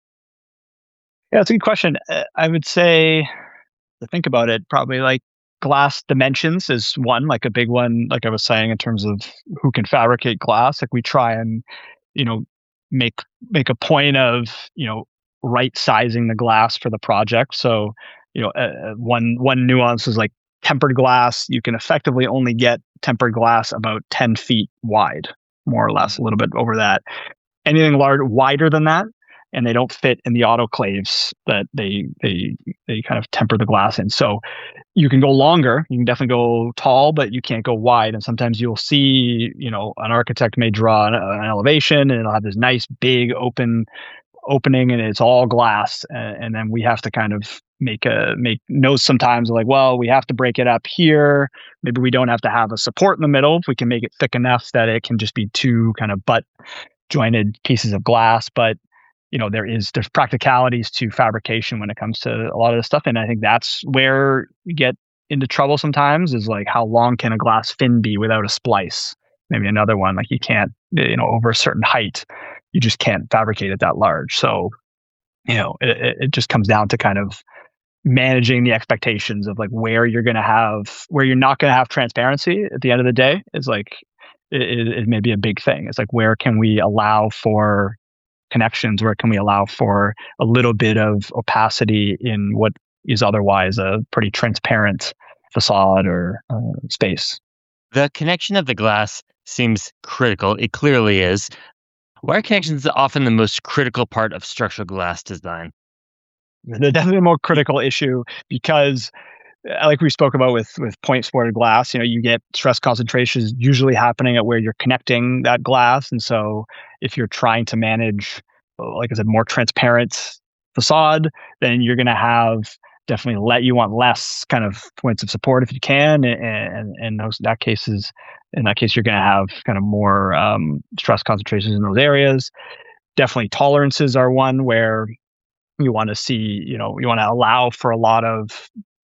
Yeah, it's a good question. Uh, I would say, to think about it, probably like glass dimensions is one, like a big one, like I was saying, in terms of who can fabricate glass. Like we try and, you know, make make a point of, you know, right sizing the glass for the project. So, you know, uh, one one nuance is like tempered glass. You can effectively only get tempered glass about ten feet wide, more or less, a little bit over that. Anything larger, wider than that, and they don't fit in the autoclaves that they they they kind of temper the glass in. So you can go longer, you can definitely go tall, but you can't go wide. And sometimes you'll see, you know, an architect may draw an, an elevation, and it'll have this nice big open opening, and it's all glass. And, and then we have to kind of make a make notes sometimes like, well, we have to break it up here. Maybe we don't have to have a support in the middle. If we can make it thick enough that it can just be two kind of butt jointed pieces of glass. But you know, there is there's practicalities to fabrication when it comes to a lot of this stuff. And I think that's where you get into trouble sometimes, is like, how long can a glass fin be without a splice? Maybe another one, like you can't, you know, over a certain height, you just can't fabricate it that large. So, you know, it, it just comes down to kind of managing the expectations of like where you're going to have, where you're not going to have transparency at the end of the day is like, it, it may be a big thing. It's like, where can we allow for connections? Where can we allow for a little bit of opacity in what is otherwise a pretty transparent facade or uh, space? The connection of the glass seems critical. It clearly is. Wire connections are often the most critical part of structural glass design. They're definitely a more critical issue because, like we spoke about with with point supported glass, you know, you get stress concentrations usually happening at where you're connecting that glass. And so if you're trying to manage, like I said, more transparent facade, then you're going to have definitely let you want less kind of points of support if you can. And, and, and those that cases, in that case, you're going to have kind of more um, stress concentrations in those areas. Definitely tolerances are one where you want to see, you know, you want to allow for a lot of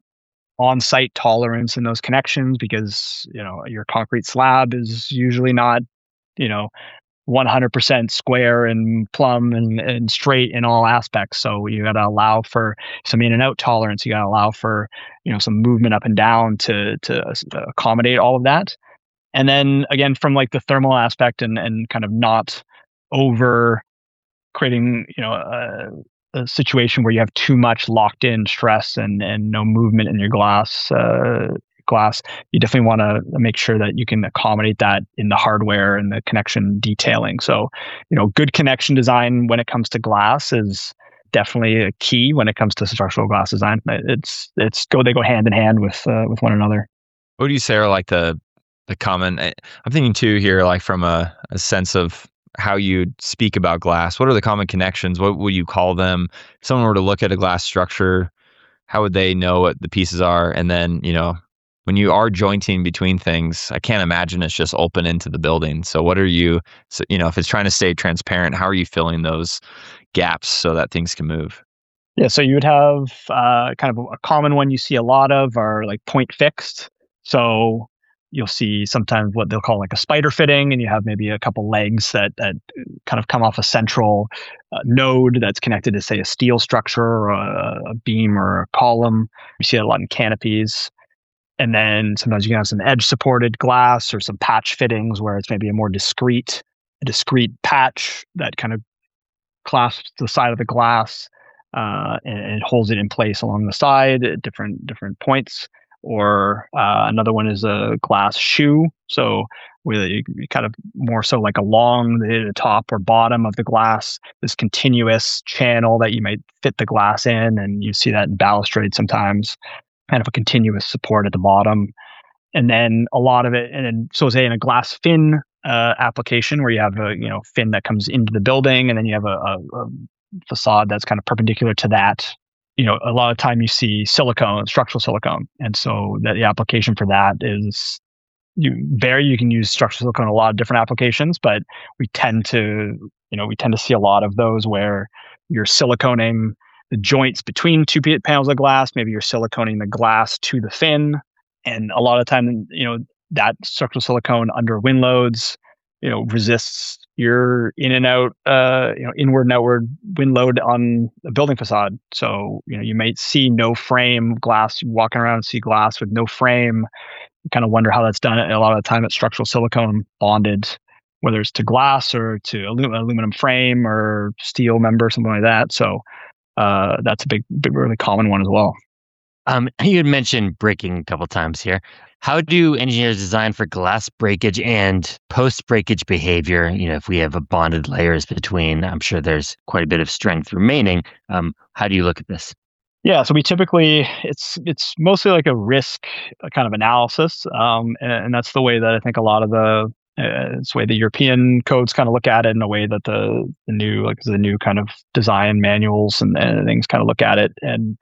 on-site tolerance in those connections, because, you know, your concrete slab is usually not, you know, one hundred percent square and plumb and, and straight in all aspects. So you got to allow for some in and out tolerance. You got to allow for, you know, some movement up and down to to accommodate all of that. And then again, from like the thermal aspect and and kind of not over creating, you know, a, a situation where you have too much locked in stress and and no movement in your glass uh, glass. You definitely want to make sure that you can accommodate that in the hardware and the connection detailing. So, you know, good connection design when it comes to glass is definitely a key when it comes to structural glass design. It's it's go they go hand in hand with uh, with one another. What do you say are like the the common? I'm thinking too here, like from a, a sense of how you speak about glass. What are the common connections? What would you call them? If someone were to look at a glass structure, how would they know what the pieces are? And then, you know, when you are jointing between things, I can't imagine it's just open into the building. So what are you, so, you know, if it's trying to stay transparent, how are you filling those gaps so that things can move? Yeah, so you would have uh, kind of a common one you see a lot of are like point fixed. So you'll see sometimes what they'll call like a spider fitting, and you have maybe a couple legs that, that kind of come off a central uh, node that's connected to, say, a steel structure or a, a beam or a column. You see it a lot in canopies. And then sometimes you can have some edge supported glass or some patch fittings where it's maybe a more discrete, a discrete patch that kind of clasps the side of the glass uh, and, and holds it in place along the side at different different points. Or uh, another one is a glass shoe. So where you kind of more so like along the top or bottom of the glass, this continuous channel that you might fit the glass in, and you see that in balustrade sometimes. Kind of a continuous support at the bottom. And then a lot of it, and then so say in a glass fin uh, application where you have a, you know, fin that comes into the building, and then you have a, a, a facade that's kind of perpendicular to that. You know, a lot of time you see silicone, structural silicone. And so that the application for that is you there you can use structural silicone in a lot of different applications, but we tend to, you know, we tend to see a lot of those where you're siliconing the joints between two panels of glass. Maybe you're siliconing the glass to the fin. And a lot of time, you know, that structural silicone under wind loads, you know, resists your in and out, uh, you know, inward and outward wind load on a building facade. So, you know, you might see no frame glass, walking around and see glass with no frame. You kind of wonder how that's done. A lot of the time it's structural silicone bonded, whether it's to glass or to alu- aluminum frame or steel member, something like that. So uh, that's a big, big, really common one as well. Um, you had mentioned breaking a couple times here. How do engineers design for glass breakage and post-breakage behavior? You know, if we have a bonded layers between, I'm sure there's quite a bit of strength remaining. Um, how do you look at this? Yeah, so we typically, it's it's mostly like a risk kind of analysis, um, and, and that's the way that I think a lot of the uh, it's the way the European codes kind of look at it, and the way that the, the new like the new kind of design manuals and, and things kind of look at it. And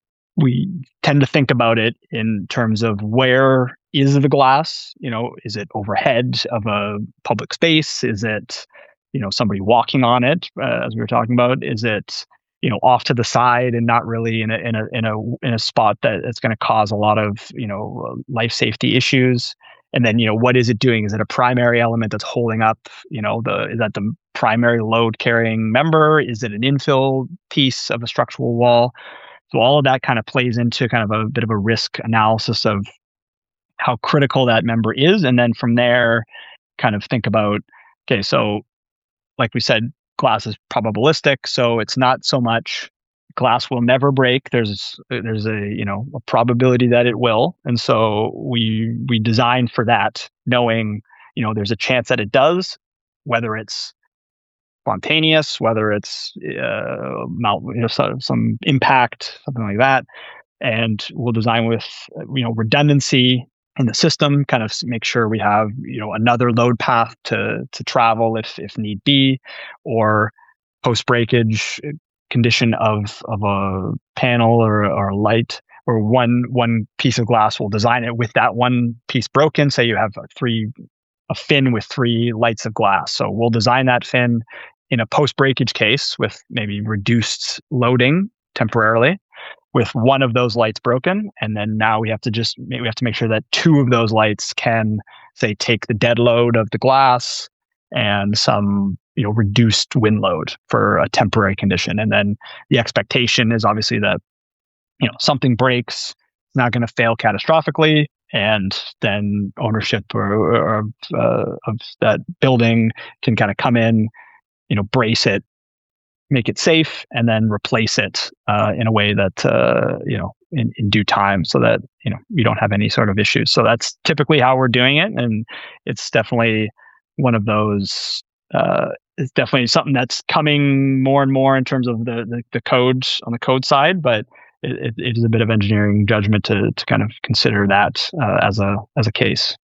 we tend to think about it in terms of where is the glass? You know, is it overhead of a public space? Is it, you know, somebody walking on it, uh, as we were talking about? Is it, you know, off to the side and not really in a in a in a in a spot that it's going to cause a lot of, you know, life safety issues? And then, you know, what is it doing? Is it a primary element that's holding up, you know, the is that the primary load carrying member? Is it an infill piece of a structural wall? So all of that kind of plays into kind of a bit of a risk analysis of how critical that member is. And then from there, kind of think about, okay, so like we said, glass is probabilistic. So it's not so much glass will never break. There's there's a, you know, a probability that it will. And so we we design for that, knowing, you know, there's a chance that it does, whether it's spontaneous, whether it's uh, mal- you know, some, some impact, something like that. And we'll design with, you know, redundancy in the system, kind of make sure we have, you know, another load path to to travel if if need be, or post breakage condition of of a panel or or a light, or one one piece of glass. We'll design it with that one piece broken. Say you have three a fin with three lights of glass. So we'll design that fin in a post-breakage case with maybe reduced loading temporarily, with one of those lights broken. And then now we have to just, we have to make sure that two of those lights can, say, take the dead load of the glass and some, you know, reduced wind load for a temporary condition. And then the expectation is obviously that, you know, something breaks, it's not going to fail catastrophically. And then ownership or, or uh, of that building can kind of come in, you know, brace it, make it safe, and then replace it uh, in a way that, uh, you know, in, in due time, so that, you know, you don't have any sort of issues. So that's typically how we're doing it. And it's definitely one of those, uh, it's definitely something that's coming more and more in terms of the, the, the code on the code side, but it, it is a bit of engineering judgment to to kind of consider that uh, as a as a case.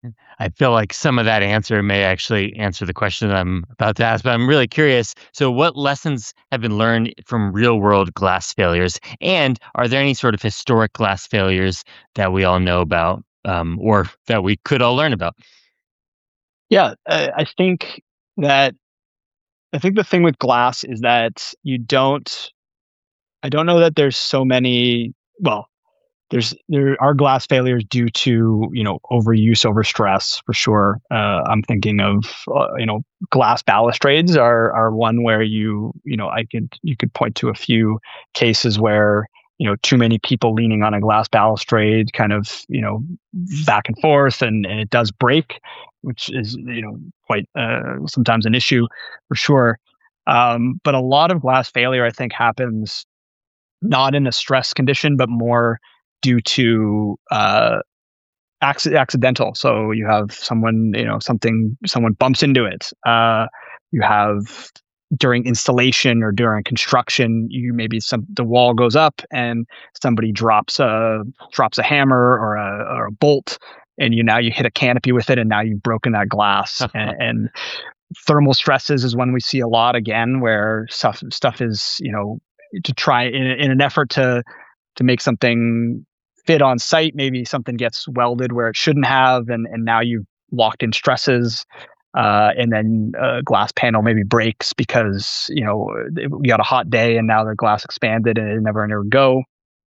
I feel like some of that answer may actually answer the question that I'm about to ask, but I'm really curious. So what lessons have been learned from real world glass failures? And are there any sort of historic glass failures that we all know about, um, or that we could all learn about? Yeah, I, I think that, I think the thing with glass is that you don't, I don't know that there's so many, well, There's there are glass failures due to, you know, overuse, overstress for sure. Uh, I'm thinking of uh, you know, glass balustrades are are one where you you know I could you could point to a few cases where, you know, too many people leaning on a glass balustrade, kind of, you know, back and forth, and, and it does break, which is, you know, quite uh, sometimes an issue for sure. Um, but a lot of glass failure, I think, happens not in a stress condition, but more due to uh, acc- accidental. So you have someone, you know, something, someone bumps into it. Uh, you have during installation or during construction, you maybe some the wall goes up and somebody drops a drops a hammer or a or a bolt, and you now you hit a canopy with it, and now you've broken that glass. and, and thermal stresses is one we see a lot again, where stuff stuff is, you know, to try in, in an effort to to make something fit on site, maybe something gets welded where it shouldn't have, and, and now you've locked in stresses. Uh, and then a glass panel maybe breaks because, you know, we got a hot day and now the glass expanded and it never, never go.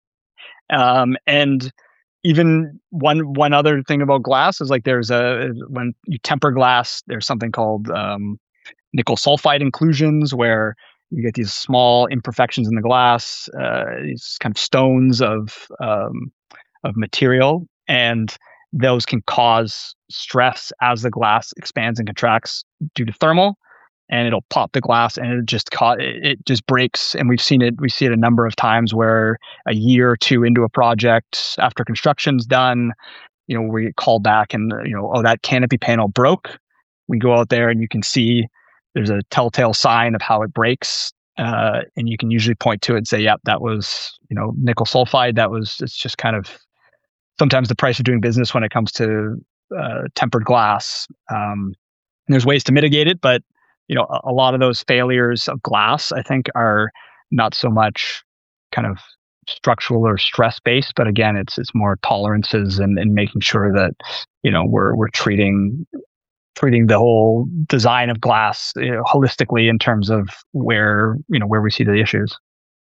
Um, and even one one other thing about glass is like there's a when you temper glass, there's something called um, nickel sulfide inclusions where you get these small imperfections in the glass, uh, these kind of stones of um, of material, and those can cause stress as the glass expands and contracts due to thermal, and it'll pop the glass and it just caught it, it just breaks. And we've seen it we see it a number of times where a year or two into a project after construction's done, you know, we get called back and, you know, oh, that canopy panel broke. We go out there and you can see there's a telltale sign of how it breaks. Uh, and you can usually point to it and say, yep, that was, you know, nickel sulfide. That was, it's just kind of sometimes the price of doing business when it comes to uh, tempered glass. Um, there's ways to mitigate it, but you know, a, a lot of those failures of glass, I think, are not so much kind of structural or stress based, but again, it's it's more tolerances and, and making sure that, you know, we're we're treating treating the whole design of glass, you know, holistically in terms of where, you know, where we see the issues.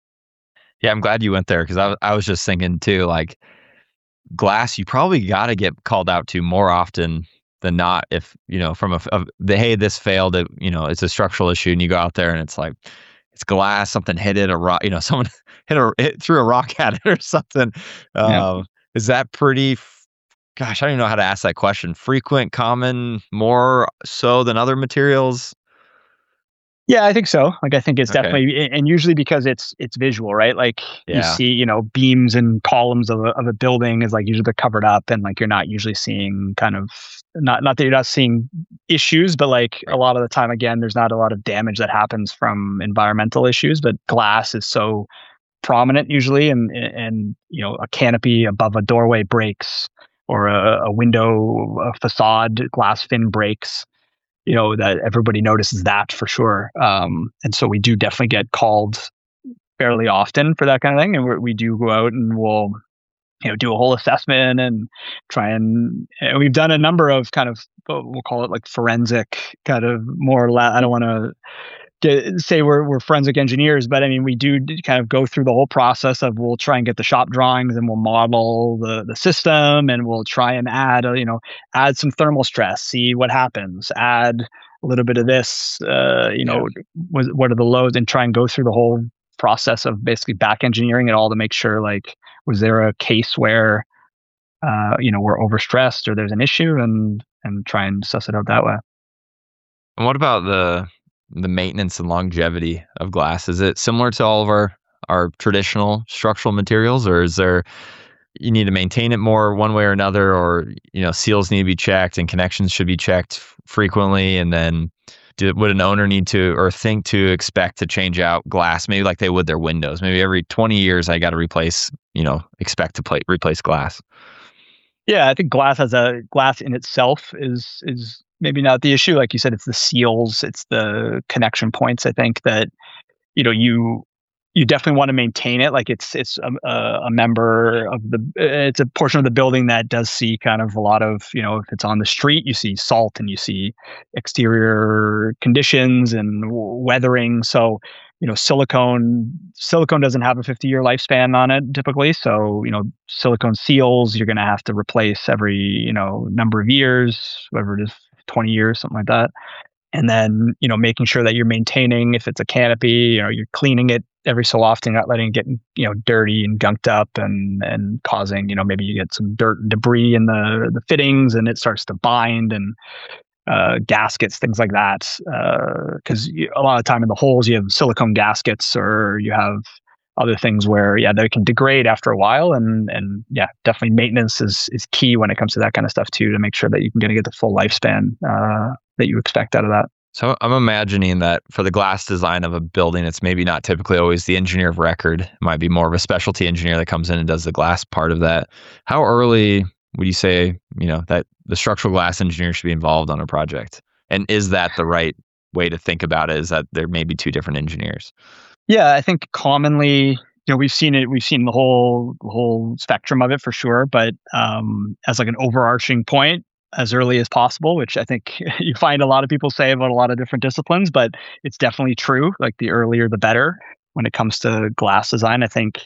Yeah, I'm glad you went there because I, I was just thinking too, like glass, you probably got to get called out to more often than not. If, you know, from a, a the, hey, this failed, it, you know, it's a structural issue and you go out there and it's like, it's glass, something hit it, a rock, you know, someone hit a, hit, threw a rock at it or something. Yeah. Um, is that pretty, gosh, I don't even know how to ask that question. Frequent, common, more so than other materials? Yeah, I think so. Like, I think it's Okay. definitely, and usually because it's it's visual, right? Like you Yeah. see, you know, beams and columns of a of a building is like usually they're covered up, and like you're not usually seeing kind of not not that you're not seeing issues, but like a lot of the time, again, there's not a lot of damage that happens from environmental issues, but glass is so prominent usually, and and you know, a canopy above a doorway breaks, or a, a window, a facade glass fin breaks. You know, that everybody notices that for sure. Um, and so we do definitely get called fairly often for that kind of thing. And we're, we do go out and we'll, you know, do a whole assessment and try and, and we've done a number of kind of, we'll call it like forensic kind of more or less. I don't want to get, say we're, we're forensic engineers, but I mean, we do kind of go through the whole process of we'll try and get the shop drawings and we'll model the, the system, and we'll try and add, a, you know, add some thermal stress, see what happens, add a little bit of this, uh, you know, what, what are the loads, and try and go through the whole process of basically back engineering it all to make sure, like, was there a case where, uh, you know, we're overstressed or there's an issue, and, and try and suss it out that way. And what about the the maintenance and longevity of glass? Is it similar to all of our, our traditional structural materials, or is there, you need to maintain it more one way or another, or, you know, seals need to be checked and connections should be checked f- frequently? And then do, would an owner need to, or think to expect to change out glass, maybe like they would their windows? Maybe every twenty years I got to replace, you know, expect to play, replace glass. Yeah, I think glass has a glass in itself is is maybe not the issue. Like you said, it's the seals, it's the connection points. I think that, you know, you you definitely want to maintain it. Like it's it's a, a member of the it's a portion of the building that does see kind of a lot of, you know, if it's on the street, you see salt and you see exterior conditions and weathering. So, you know, silicone silicone doesn't have a fifty year lifespan on it typically. So, you know, silicone seals you're going to have to replace every, you know, number of years, whatever it is, twenty years, something like that. And then, you know, making sure that you're maintaining, if it's a canopy, you know, you're cleaning it every so often, not letting it get, you know, dirty and gunked up and and causing, you know, maybe you get some dirt and debris in the the fittings and it starts to bind, and uh, gaskets, things like that. Because uh, a lot of the time in the holes, you have silicone gaskets, or you have other things where, yeah, they can degrade after a while. And, and yeah, definitely maintenance is, is key when it comes to that kind of stuff too, to make sure that you can get the full lifespan uh, that you expect out of that. So I'm imagining that for the glass design of a building, it's maybe not typically always the engineer of record. It might be more of a specialty engineer that comes in and does the glass part of that. How early would you say, you know, that the structural glass engineer should be involved on a project? And is that the right way to think about it? Is that there may be two different engineers? Yeah, I think commonly, you know, we've seen it, we've seen the whole the whole spectrum of it for sure. But um, as like an overarching point, as early as possible, which I think you find a lot of people say about a lot of different disciplines, but it's definitely true. Like the earlier, the better when it comes to glass design. I think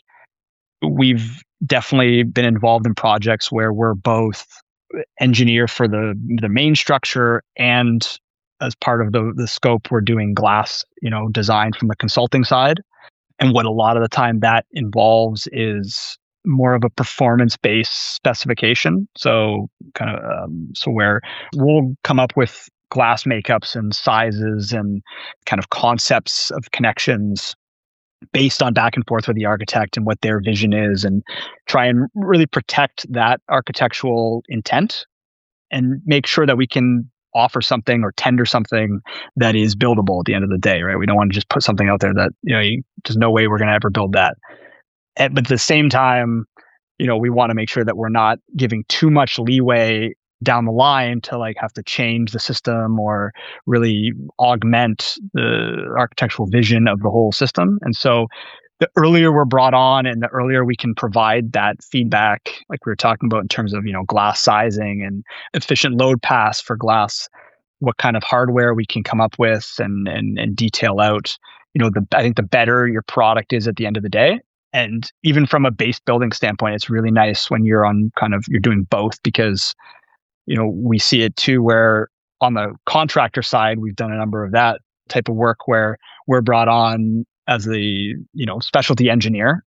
we've definitely been involved in projects where we're both engineer for the the main structure, and as part of the the scope, we're doing glass, you know, design from the consulting side. And what a lot of the time that involves is more of a performance-based specification. So kind of um, so where we'll come up with glass makeups and sizes and kind of concepts of connections based on back and forth with the architect and what their vision is, and try and really protect that architectural intent and make sure that we can offer something or tender something that is buildable at the end of the day, right? We don't want to just put something out there that, you know, you, there's no way we're going to ever build that. And, but at the same time, you know, we want to make sure that we're not giving too much leeway down the line to like have to change the system or really augment the architectural vision of the whole system. And so the earlier we're brought on and the earlier we can provide that feedback, like we were talking about in terms of, you know, glass sizing and efficient load pass for glass, what kind of hardware we can come up with and and, and detail out, you know, the I think the better your product is at the end of the day. And even from a base building standpoint, it's really nice when you're on kind of, you're doing both, because, you know, we see it too, where on the contractor side, we've done a number of that type of work where we're brought on as the, you know, specialty engineer,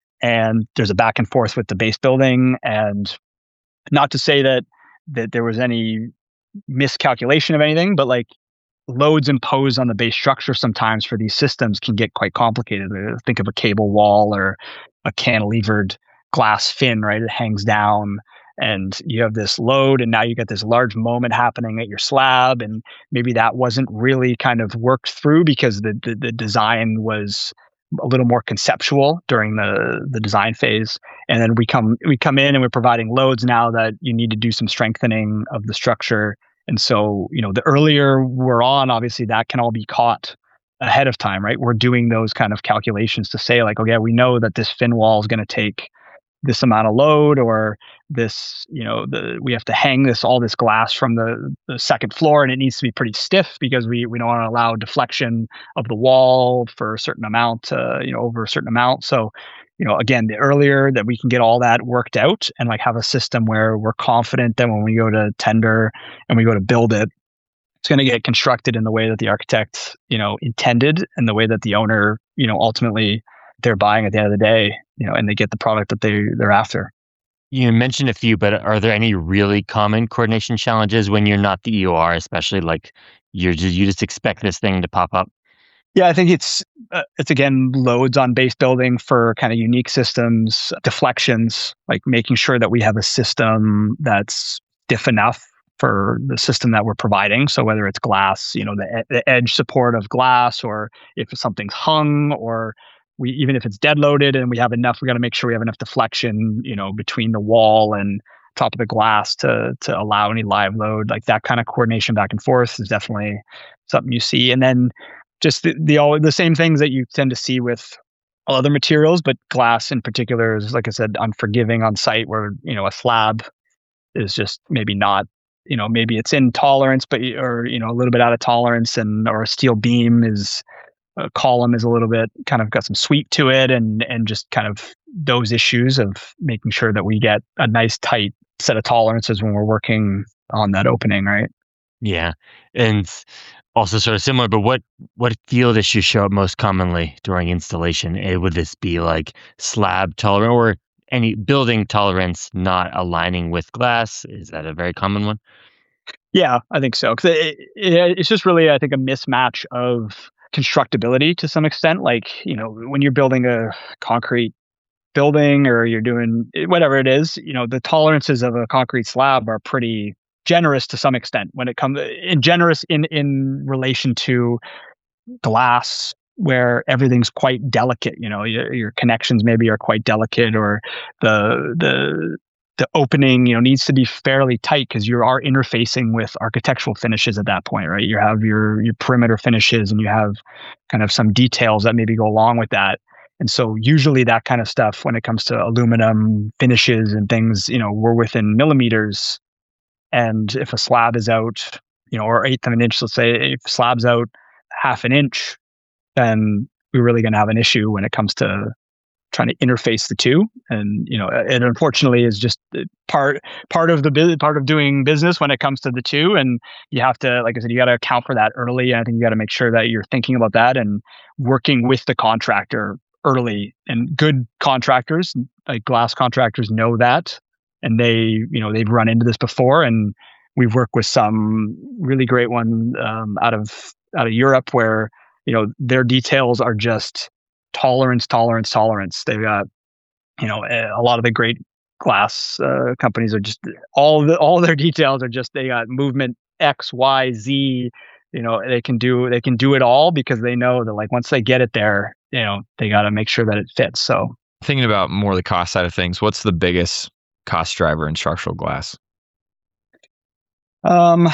and there's a back and forth with the base building. And not to say that that there was any miscalculation of anything, but like loads imposed on the base structure sometimes for these systems can get quite complicated. Think of a cable wall or a cantilevered glass fin, right? It hangs down and you have this load, and now you get this large moment happening at your slab, and maybe that wasn't really kind of worked through because the the, the design was a little more conceptual during the the design phase. And then we come we come in and we're providing loads now that you need to do some strengthening of the structure. And so, you know, the earlier we're on, obviously that can all be caught ahead of time, right? We're doing those kind of calculations to say like, okay, we know that this fin wall is going to take this amount of load, or this, you know, the we have to hang this all this glass from the, the second floor, and it needs to be pretty stiff because we we don't want to allow deflection of the wall for a certain amount, uh, you know, over a certain amount. So, you know, again, the earlier that we can get all that worked out and like have a system where we're confident that when we go to tender and we go to build it, it's going to get constructed in the way that the architect, you know, intended, and the way that the owner, you know, ultimately they're buying at the end of the day, you know, and they get the product that they they're after. You mentioned a few, but are there any really common coordination challenges when you're not the E O R, especially like you're just, you just expect this thing to pop up? Yeah, I think it's uh, it's again loads on base building for kind of unique systems, deflections, like making sure that we have a system that's stiff enough for the system that we're providing. So whether it's glass, you know, the, the edge support of glass, or if something's hung, or we even if it's dead loaded and we have enough, we got to make sure we have enough deflection, you know, between the wall and top of the glass to to allow any live load. Like that kind of coordination back and forth is definitely something you see. And then just the the, all, the same things that you tend to see with other materials, but glass in particular is, like I said, unforgiving on site, where, you know, a slab is just maybe not, you know, maybe it's in tolerance, but or, you know, a little bit out of tolerance, and or a steel beam is a column is a little bit kind of got some sweep to it, and and just kind of those issues of making sure that we get a nice tight set of tolerances when we're working on that opening, right? Yeah. And also sort of similar, but what what field issues show up most commonly during installation? Eh, Would this be like slab tolerance or any building tolerance not aligning with glass? Is that a very common one? Yeah, I think so. 'Cause it, it, it's just really, I think, a mismatch of constructability to some extent. Like, you know, when you're building a concrete building or you're doing whatever it is, you know, the tolerances of a concrete slab are pretty generous to some extent when it comes in generous in, in relation to glass, where everything's quite delicate. You know, your, your connections maybe are quite delicate, or the, the, the opening, you know, needs to be fairly tight because you are interfacing with architectural finishes at that point, right? You have your your perimeter finishes, and you have kind of some details that maybe go along with that. And so usually that kind of stuff, when it comes to aluminum finishes and things, you know, we're within millimeters. And if a slab is out, you know, or eighth of an inch, let's say, if slab's out half an inch, then we're really going to have an issue when it comes to trying to interface the two. And, you know, it unfortunately is just part part of the bu- part of doing business when it comes to the two. And you have to, like I said, you got to account for that early. And I think you got to make sure that you're thinking about that and working with the contractor early. And good contractors, like glass contractors, know that, and they, you know, they've run into this before. And we've worked with some really great one um, out of out of Europe where, you know, their details are just tolerance, tolerance, tolerance. They've got, you know, a lot of the great glass uh, companies are just all the all their details are just they got movement X, Y, Z. You know, they can do they can do it all because they know that like once they get it there, you know, they got to make sure that it fits. So Thinking about more the cost side of things, what's the biggest cost driver in structural glass? Um,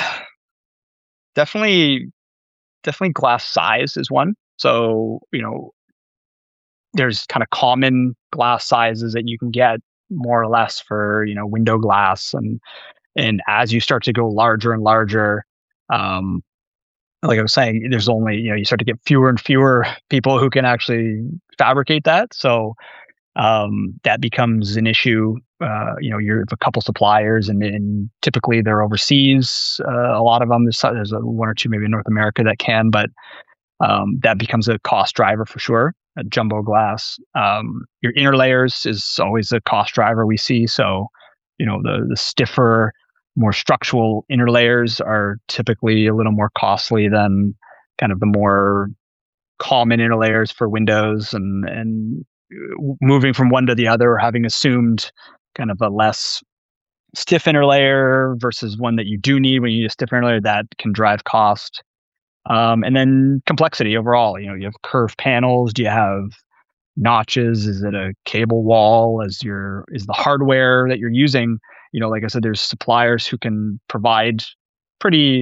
definitely, definitely glass size is one. So, you know, there's kind of common glass sizes that you can get more or less for, you know, window glass. And, and as you start to go larger and larger, um, like I was saying, there's only, you know, you start to get fewer and fewer people who can actually fabricate that. So, um, that becomes an issue. Uh, you know, you're a couple suppliers, and, and typically they're overseas. Uh, a lot of them, there's, there's a one or two maybe in North America that can, but um, that becomes a cost driver for sure. A jumbo glass. Um, your inner layers is always a cost driver we see. So, you know, the the stiffer, more structural inner layers are typically a little more costly than kind of the more common inner layers for windows, and and moving from one to the other, or having assumed kind of a less stiff inner layer versus one that you do need when you need a stiff inner layer, that can drive cost. Um, and then complexity overall. You know, you have curved panels. Do you have notches? Is it a cable wall? Is your is the hardware that you're using? You know, like I said, there's suppliers who can provide pretty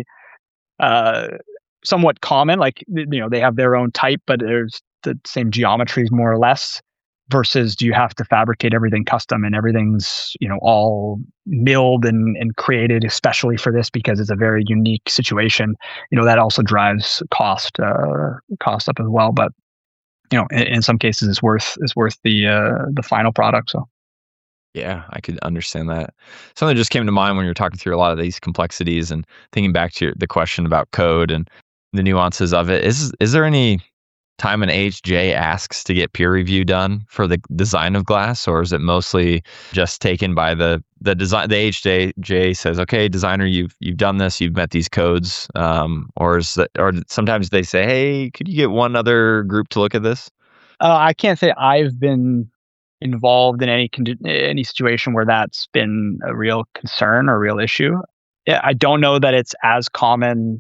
uh, somewhat common, like, you know, they have their own type, but there's the same geometries more or less. Versus, do you have to fabricate everything custom and everything's, you know, all milled and, and created especially for this because it's a very unique situation? You know, that also drives cost uh, cost up as well. But, you know, in, in some cases, it's worth it's worth the uh, the final product. So. Yeah, I could understand that. Something just came to mind when you were talking through a lot of these complexities and thinking back to your, the question about code and the nuances of it. Is is there any time an A H J asks to get peer review done for the design of glass, or is it mostly just taken by the the design? The A H J says, "Okay, designer, you've you've done this, you've met these codes," um, or is that, or sometimes they say, "Hey, could you get one other group to look at this?" Uh, I can't say I've been involved in any condi- any situation where that's been a real concern or a real issue. Yeah, I don't know that it's as common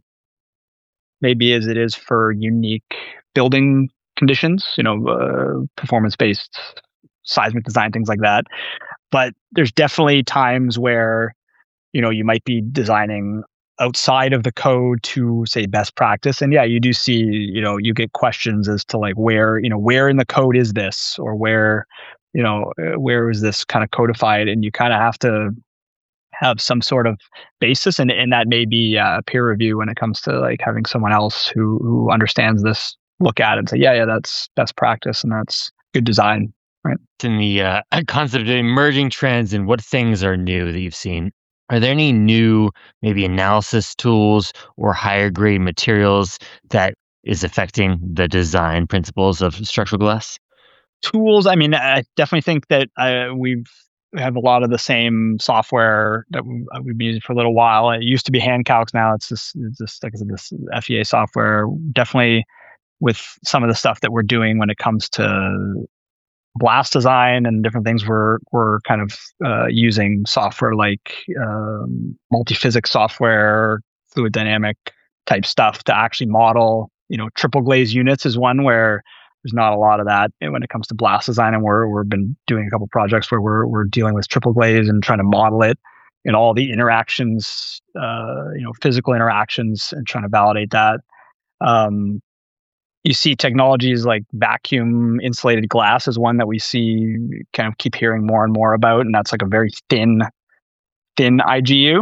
maybe as it is for unique building conditions, you know, uh, performance-based seismic design, things like that. But there's definitely times where, you know, you might be designing outside of the code to say best practice. And yeah, you do see, you know, you get questions as to like where, you know, where in the code is this, or where, you know, where is this kind of codified? And you kind of have to have some sort of basis, and and that may be a peer review when it comes to like having someone else who who understands this look at it and say, yeah, yeah, that's best practice and that's good design, right? In the uh, concept of emerging trends and what things are new that you've seen, are there any new maybe analysis tools or higher grade materials that is affecting the design principles of structural glass? Tools, I mean, I definitely think that uh, we've we have a lot of the same software that we've been using for a little while. It used to be hand calcs. Now it's this, it's this, like I said, this F E A software. Definitely with some of the stuff that we're doing when it comes to blast design and different things, we're we're kind of uh, using software like um, multi-physics software, fluid dynamic type stuff to actually model. You know, triple glaze units is one where there's not a lot of that when it comes to blast design, and we're we've been doing a couple projects where we're we're dealing with triple glaze and trying to model it and all the interactions, uh, you know, physical interactions, and trying to validate that. Um, you see technologies like vacuum insulated glass is one that we see kind of keep hearing more and more about, and that's like a very thin, thin I G U.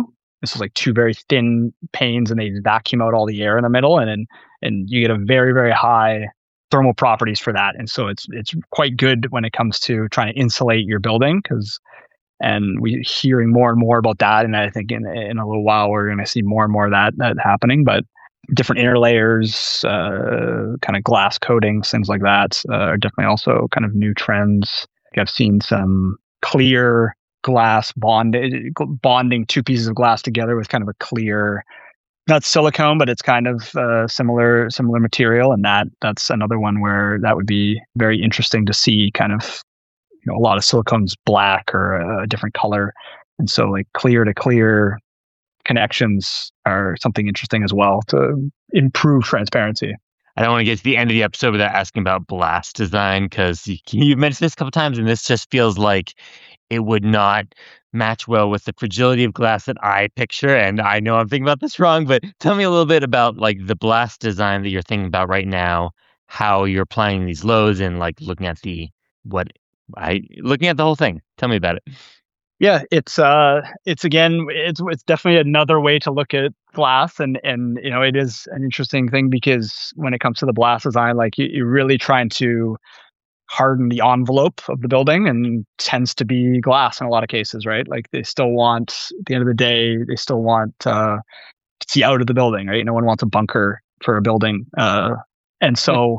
This is like two very thin panes, and they vacuum out all the air in the middle, and and, and you get a very, very high thermal properties for that. And so it's it's quite good when it comes to trying to insulate your building, because and we're hearing more and more about that. And I think in in a little while we're going to see more and more of that that happening. But different inner layers, uh, kind of glass coatings, things like that uh, are definitely also kind of new trends. I've seen some clear glass bond bonding two pieces of glass together with kind of a clear, not silicone, but it's kind of uh, similar similar material, and that that's another one where that would be very interesting to see. Kind of, you know, a lot of silicone's black or a different color, and so like clear to clear connections are something interesting as well to improve transparency. I don't want to get to the end of the episode without asking about blast design, because you, you mentioned this a couple times, and this just feels like it would not match well with the fragility of glass that I picture. And I know I'm thinking about this wrong, but tell me a little bit about like the blast design that you're thinking about right now, how you're applying these loads, and like looking at the what I looking at the whole thing. Tell me about it. Yeah, it's uh, it's again, it's it's definitely another way to look at glass, and and you know, it is an interesting thing because when it comes to the blast design, like you, you're really trying to harden the envelope of the building, and tends to be glass in a lot of cases, right? Like they still want, at the end of the day, they still want uh, to see out of the building, right? No one wants a bunker for a building, uh, and so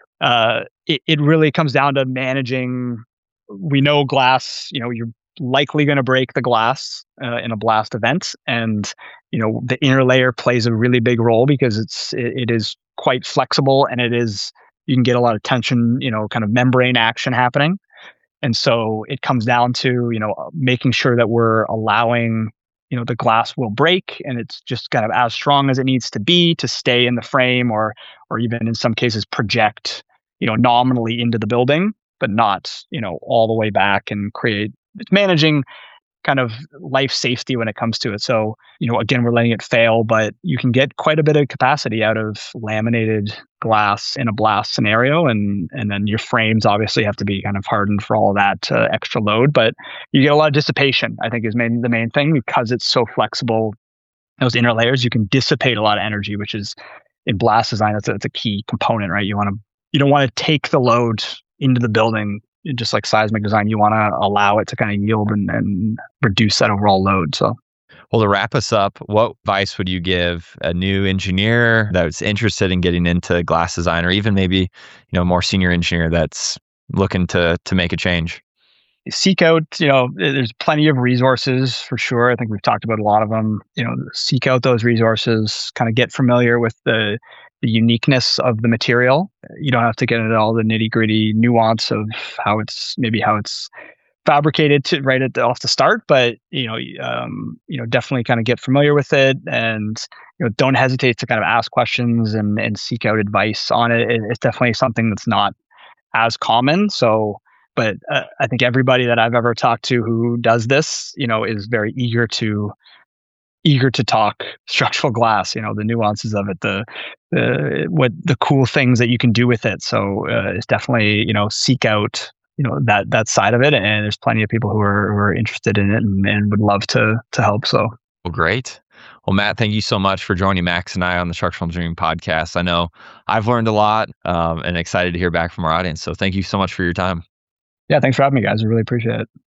uh, it it really comes down to managing. We know glass, you know, you're likely going to break the glass uh, in a blast event, and you know the inner layer plays a really big role because it's it, it is quite flexible, and it is, you can get a lot of tension, you know, kind of membrane action happening. And so it comes down to, you know, making sure that we're allowing, you know, the glass will break, and it's just kind of as strong as it needs to be to stay in the frame, or or even in some cases project, you know, nominally into the building, but not, you know, all the way back, and create, it's managing kind of life safety when it comes to it. So, you know, again, we're letting it fail, but you can get quite a bit of capacity out of laminated glass in a blast scenario. And and then your frames obviously have to be kind of hardened for all of that uh, extra load, but you get a lot of dissipation, I think, is main, the main thing, because it's so flexible. Those inner layers, you can dissipate a lot of energy, which is in blast design, that's a, that's a key component, right? You want to, you don't want to take the load into the building. Just like seismic design, you want to allow it to kind of yield and, and reduce that overall load. So, well, to wrap us up, what advice would you give a new engineer that's interested in getting into glass design, or even maybe, you know, a more senior engineer that's looking to to make a change? Seek out, you know, there's plenty of resources for sure. I think we've talked about a lot of them. You know, seek out those resources, kind of get familiar with the the uniqueness of the material. You don't have to get into all the nitty gritty nuance of how it's, maybe how it's fabricated to right at the, off the start, but you know, um, you know, definitely kind of get familiar with it, and you know, don't hesitate to kind of ask questions and and seek out advice on it. it it's definitely something that's not as common. So, but uh, I think everybody that I've ever talked to who does this, you know, is very eager to eager to talk structural glass, you know, the nuances of it, the, the what the cool things that you can do with it. So uh, it's definitely, you know, seek out, you know, that that side of it. And there's plenty of people who are who are interested in it and, and would love to to help. So, well, great. Well, Matt, thank you so much for joining Max and I on the Structural Engineering Podcast. I know I've learned a lot um, and excited to hear back from our audience. So thank you so much for your time. Yeah, thanks for having me, guys. I really appreciate it.